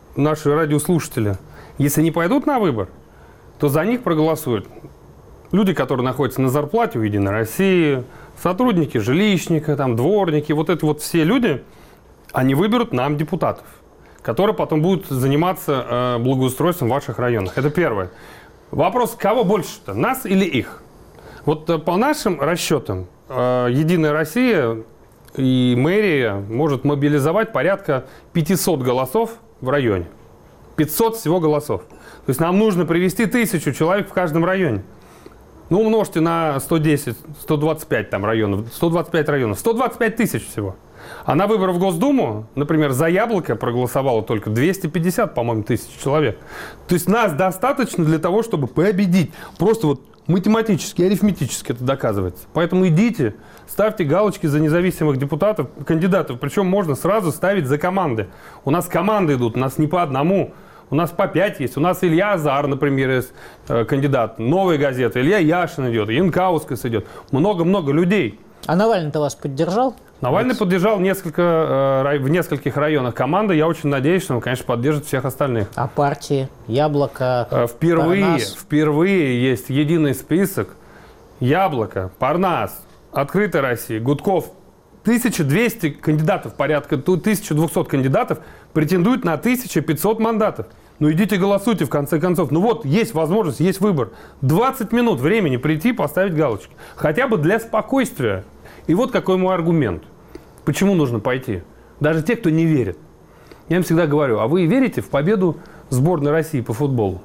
наши радиослушатели, если не пойдут на выбор, то за них проголосуют люди, которые находятся на зарплате у «Единой России», сотрудники жилищника, там, дворники, вот это вот все люди, они выберут нам депутатов, которые потом будут заниматься э, благоустройством в ваших районах. Это первое. Вопрос, кого больше-то, нас или их? Вот э, по нашим расчетам, э, «Единая Россия» и мэрия может мобилизовать порядка пятьсот голосов в районе. пятьсот всего голосов. То есть нам нужно привести тысячу человек в каждом районе. Ну, умножьте на сто десять, сто двадцать пять там районов, сто двадцать пять районов, сто двадцать пять тысяч всего. А на выборы в Госдуму, например, за «Яблоко» проголосовало только двести пятьдесят, по-моему, тысяч человек. То есть нас достаточно для того, чтобы победить. Просто вот математически, арифметически это доказывается. Поэтому идите, ставьте галочки за независимых депутатов, кандидатов. Причем можно сразу ставить за команды. У нас команды идут, у нас не по одному. У нас по пять есть. У нас Илья Азар, например, есть, э, кандидат. Новая газета. Илья Яшин идет. Янкаускас идет. Много-много людей. А Навальный-то вас поддержал? Навальный поддержал несколько, э, в нескольких районах команды. Я очень надеюсь, что он, конечно, поддержит всех остальных. А партии? «Яблоко», э, впервые, «Парнас»? Впервые есть единый список. «Яблоко», «Парнас», «Открытая Россия», «Гудков». тысяча двести кандидатов, порядка тысяча двести кандидатов претендуют на тысячу пятьсот мандатов. Ну идите голосуйте в конце концов. Ну вот, есть возможность, есть выбор. двадцать минут времени прийти, поставить галочки. Хотя бы для спокойствия. И вот какой мой аргумент. Почему нужно пойти? Даже те, кто не верит. Я им всегда говорю, а вы верите в победу сборной России по футболу?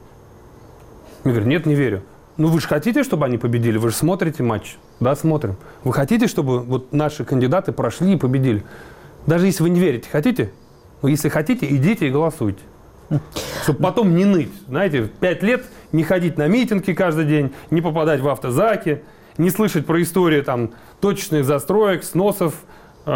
Я говорю, нет, не верю. Ну вы же хотите, чтобы они победили? Вы же смотрите матч. Да, смотрим. Вы хотите, чтобы вот наши кандидаты прошли и победили? Даже если вы не верите, хотите? Ну, если хотите, идите и голосуйте. Чтобы потом не ныть. Знаете, пять лет не ходить на митинги каждый день, не попадать в автозаки, не слышать про истории там, точечных застроек, сносов, э,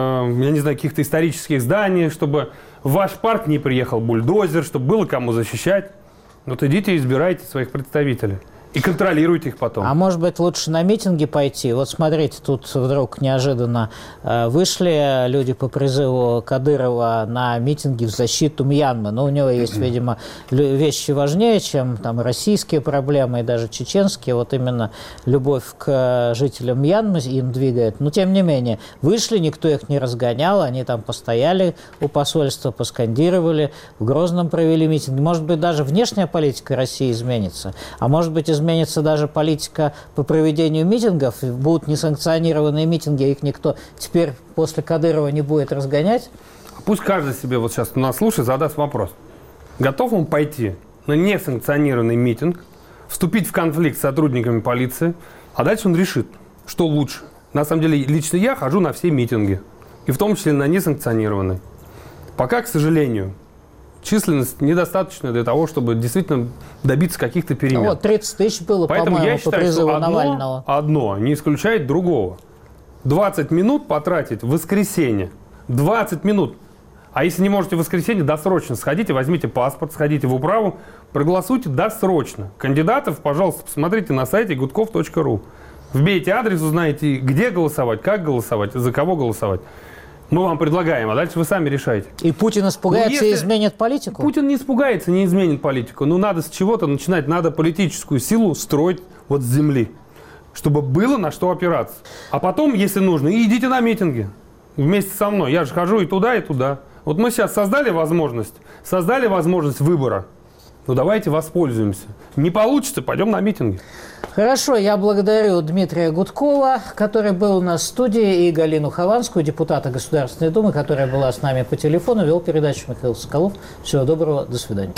я не знаю, каких-то исторических зданий, чтобы в ваш парк не приехал бульдозер, чтобы было кому защищать. Вот идите и избирайте своих представителей. И контролируйте их потом. А может быть, лучше на митинги пойти? Вот смотрите, тут вдруг неожиданно э, вышли люди по призыву Кадырова на митинги в защиту Мьянмы. Но у него есть, видимо, вещи важнее, чем там российские проблемы и даже чеченские. Вот именно любовь к жителям Мьянмы им двигает. Но, тем не менее, вышли, никто их не разгонял. Они там постояли у посольства, поскандировали. В Грозном провели митинг. Может быть, даже внешняя политика России изменится. А может быть, изменится даже политика по проведению митингов, будут несанкционированные митинги, их никто теперь после Кадырова не будет разгонять. Пусть каждый себе вот сейчас, кто нас слушает, задаст вопрос. Готов он пойти на несанкционированный митинг, вступить в конфликт с сотрудниками полиции, а дальше он решит, что лучше. На самом деле, лично я хожу на все митинги, и в том числе на несанкционированные. Пока, к сожалению, численность недостаточная для того, чтобы действительно добиться каких-то перемен. Вот, тридцать тысяч было, по-моему, я считаю, по призыву что Навального. Одно, одно не исключает другого. двадцать минут потратить в воскресенье. двадцать минут. А если не можете в воскресенье, досрочно сходите, возьмите паспорт, сходите в управу, проголосуйте досрочно. Кандидатов, пожалуйста, посмотрите на сайте гудков точка ру. Вбейте адрес, узнаете, где голосовать, как голосовать, за кого голосовать. Мы вам предлагаем, а дальше вы сами решаете. И Путин испугается и изменит политику? Путин не испугается, не изменит политику. Но надо с чего-то начинать. Надо политическую силу строить вот с земли. Чтобы было на что опираться. А потом, если нужно, идите на митинги. Вместе со мной. Я же хожу и туда, и туда. Вот мы сейчас создали возможность. Создали возможность выбора. Ну давайте воспользуемся. Не получится, пойдем на митинги. Хорошо, я благодарю Дмитрия Гудкова, который был у нас в студии, и Галину Хованскую, депутата Государственной Думы, которая была с нами по телефону. Вел передачу Михаил Соколов. Всего доброго, до свидания.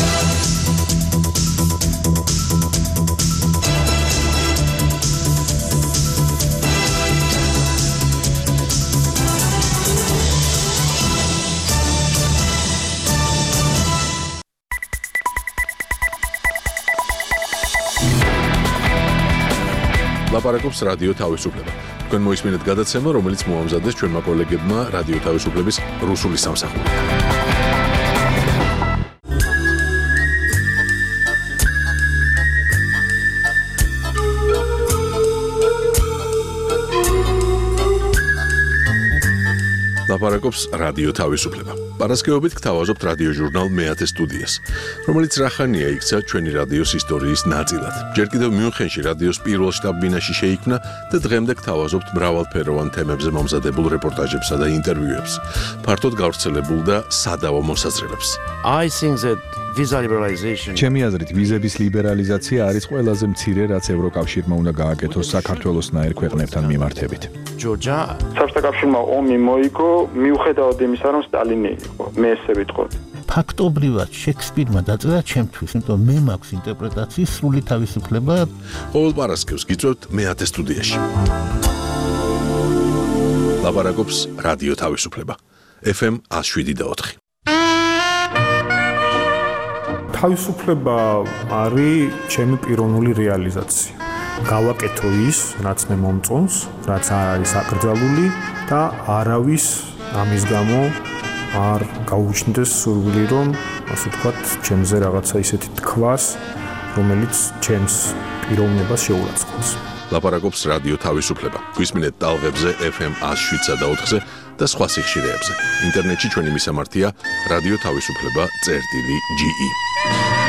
ლაპარაკობს რადიო თავისუფლება. თქვენ მოისმინეთ გადაცემა, რომელიც მოამზადეს ჩვენმა კოლეგებმა რადიო თავისუფლების რუსული სამსახური. ლაპარაკობს რადიო თავისუფლება. Პარასკევობით გთავაზობთ რადიო ჟურნალ მეათე სტუდიას, რომელიც რახანია იქცა ჩვენი რადიოს ისტორიის ნაწილად. ჯერ კიდევ მიუნხენში რადიოს პირველ შტაბ-ბინაში შეიქმნა და დღემდე გთავაზობთ მრავალფეროვან თემებზე მომზადებულ რეპორტაჟებსა და ინტერვიუებს. ფართოდ გავრცელებულ და სადავო მოსაზრებებს. I think that visa liberalization ჩემი აზრით ვიზების ლიბერალიზაცია არის ყველაზე მცირე, რაც ევროკავშირმა უნდა გააკეთოს საქართველოსნაირ ქვეყნებთან მიმართებით. Georgia საბჭოთა კავშირმა ომი მოიგო მიუხედავად იმისა, რომ სტალინი იყო. მე ესე ვიტყოდი. ფაქტობრივად შექსპირმა დაწერა ჩემთვის, იმიტომ მე მაქვს ინტერპრეტაციის სრული თავისუფლება. ყოველ პარასკევს გიწევთ მეათე სტუდიაში. ლაპარაკობს რადიო თავისუფლება. ეფ ემ one oh seven point four. თავისუფლება არის ჩემი პიროვნული რეალიზაცია. გავაკეთო ის, რაც მე მომწონს, რაც არ არის აკრძალული და არავის ამის გამო არ გაუჩნდეს სურვილი, რომ ასე ვთქვათ, ჩემზე რაღაცა ისეთი თქვას, რომელიც ჩემს პიროვნებას შეურაცხყოფს. ლაპარაკობს რადიო თავისუფლება. გვისმინეთ ტალღებზე ეფ ემ one oh seven point four და სხვა სიხშირეებზე. ინტერნეტში ჩვენი მისამართია რადიო თავისუფლება წერტილი ჯი ი.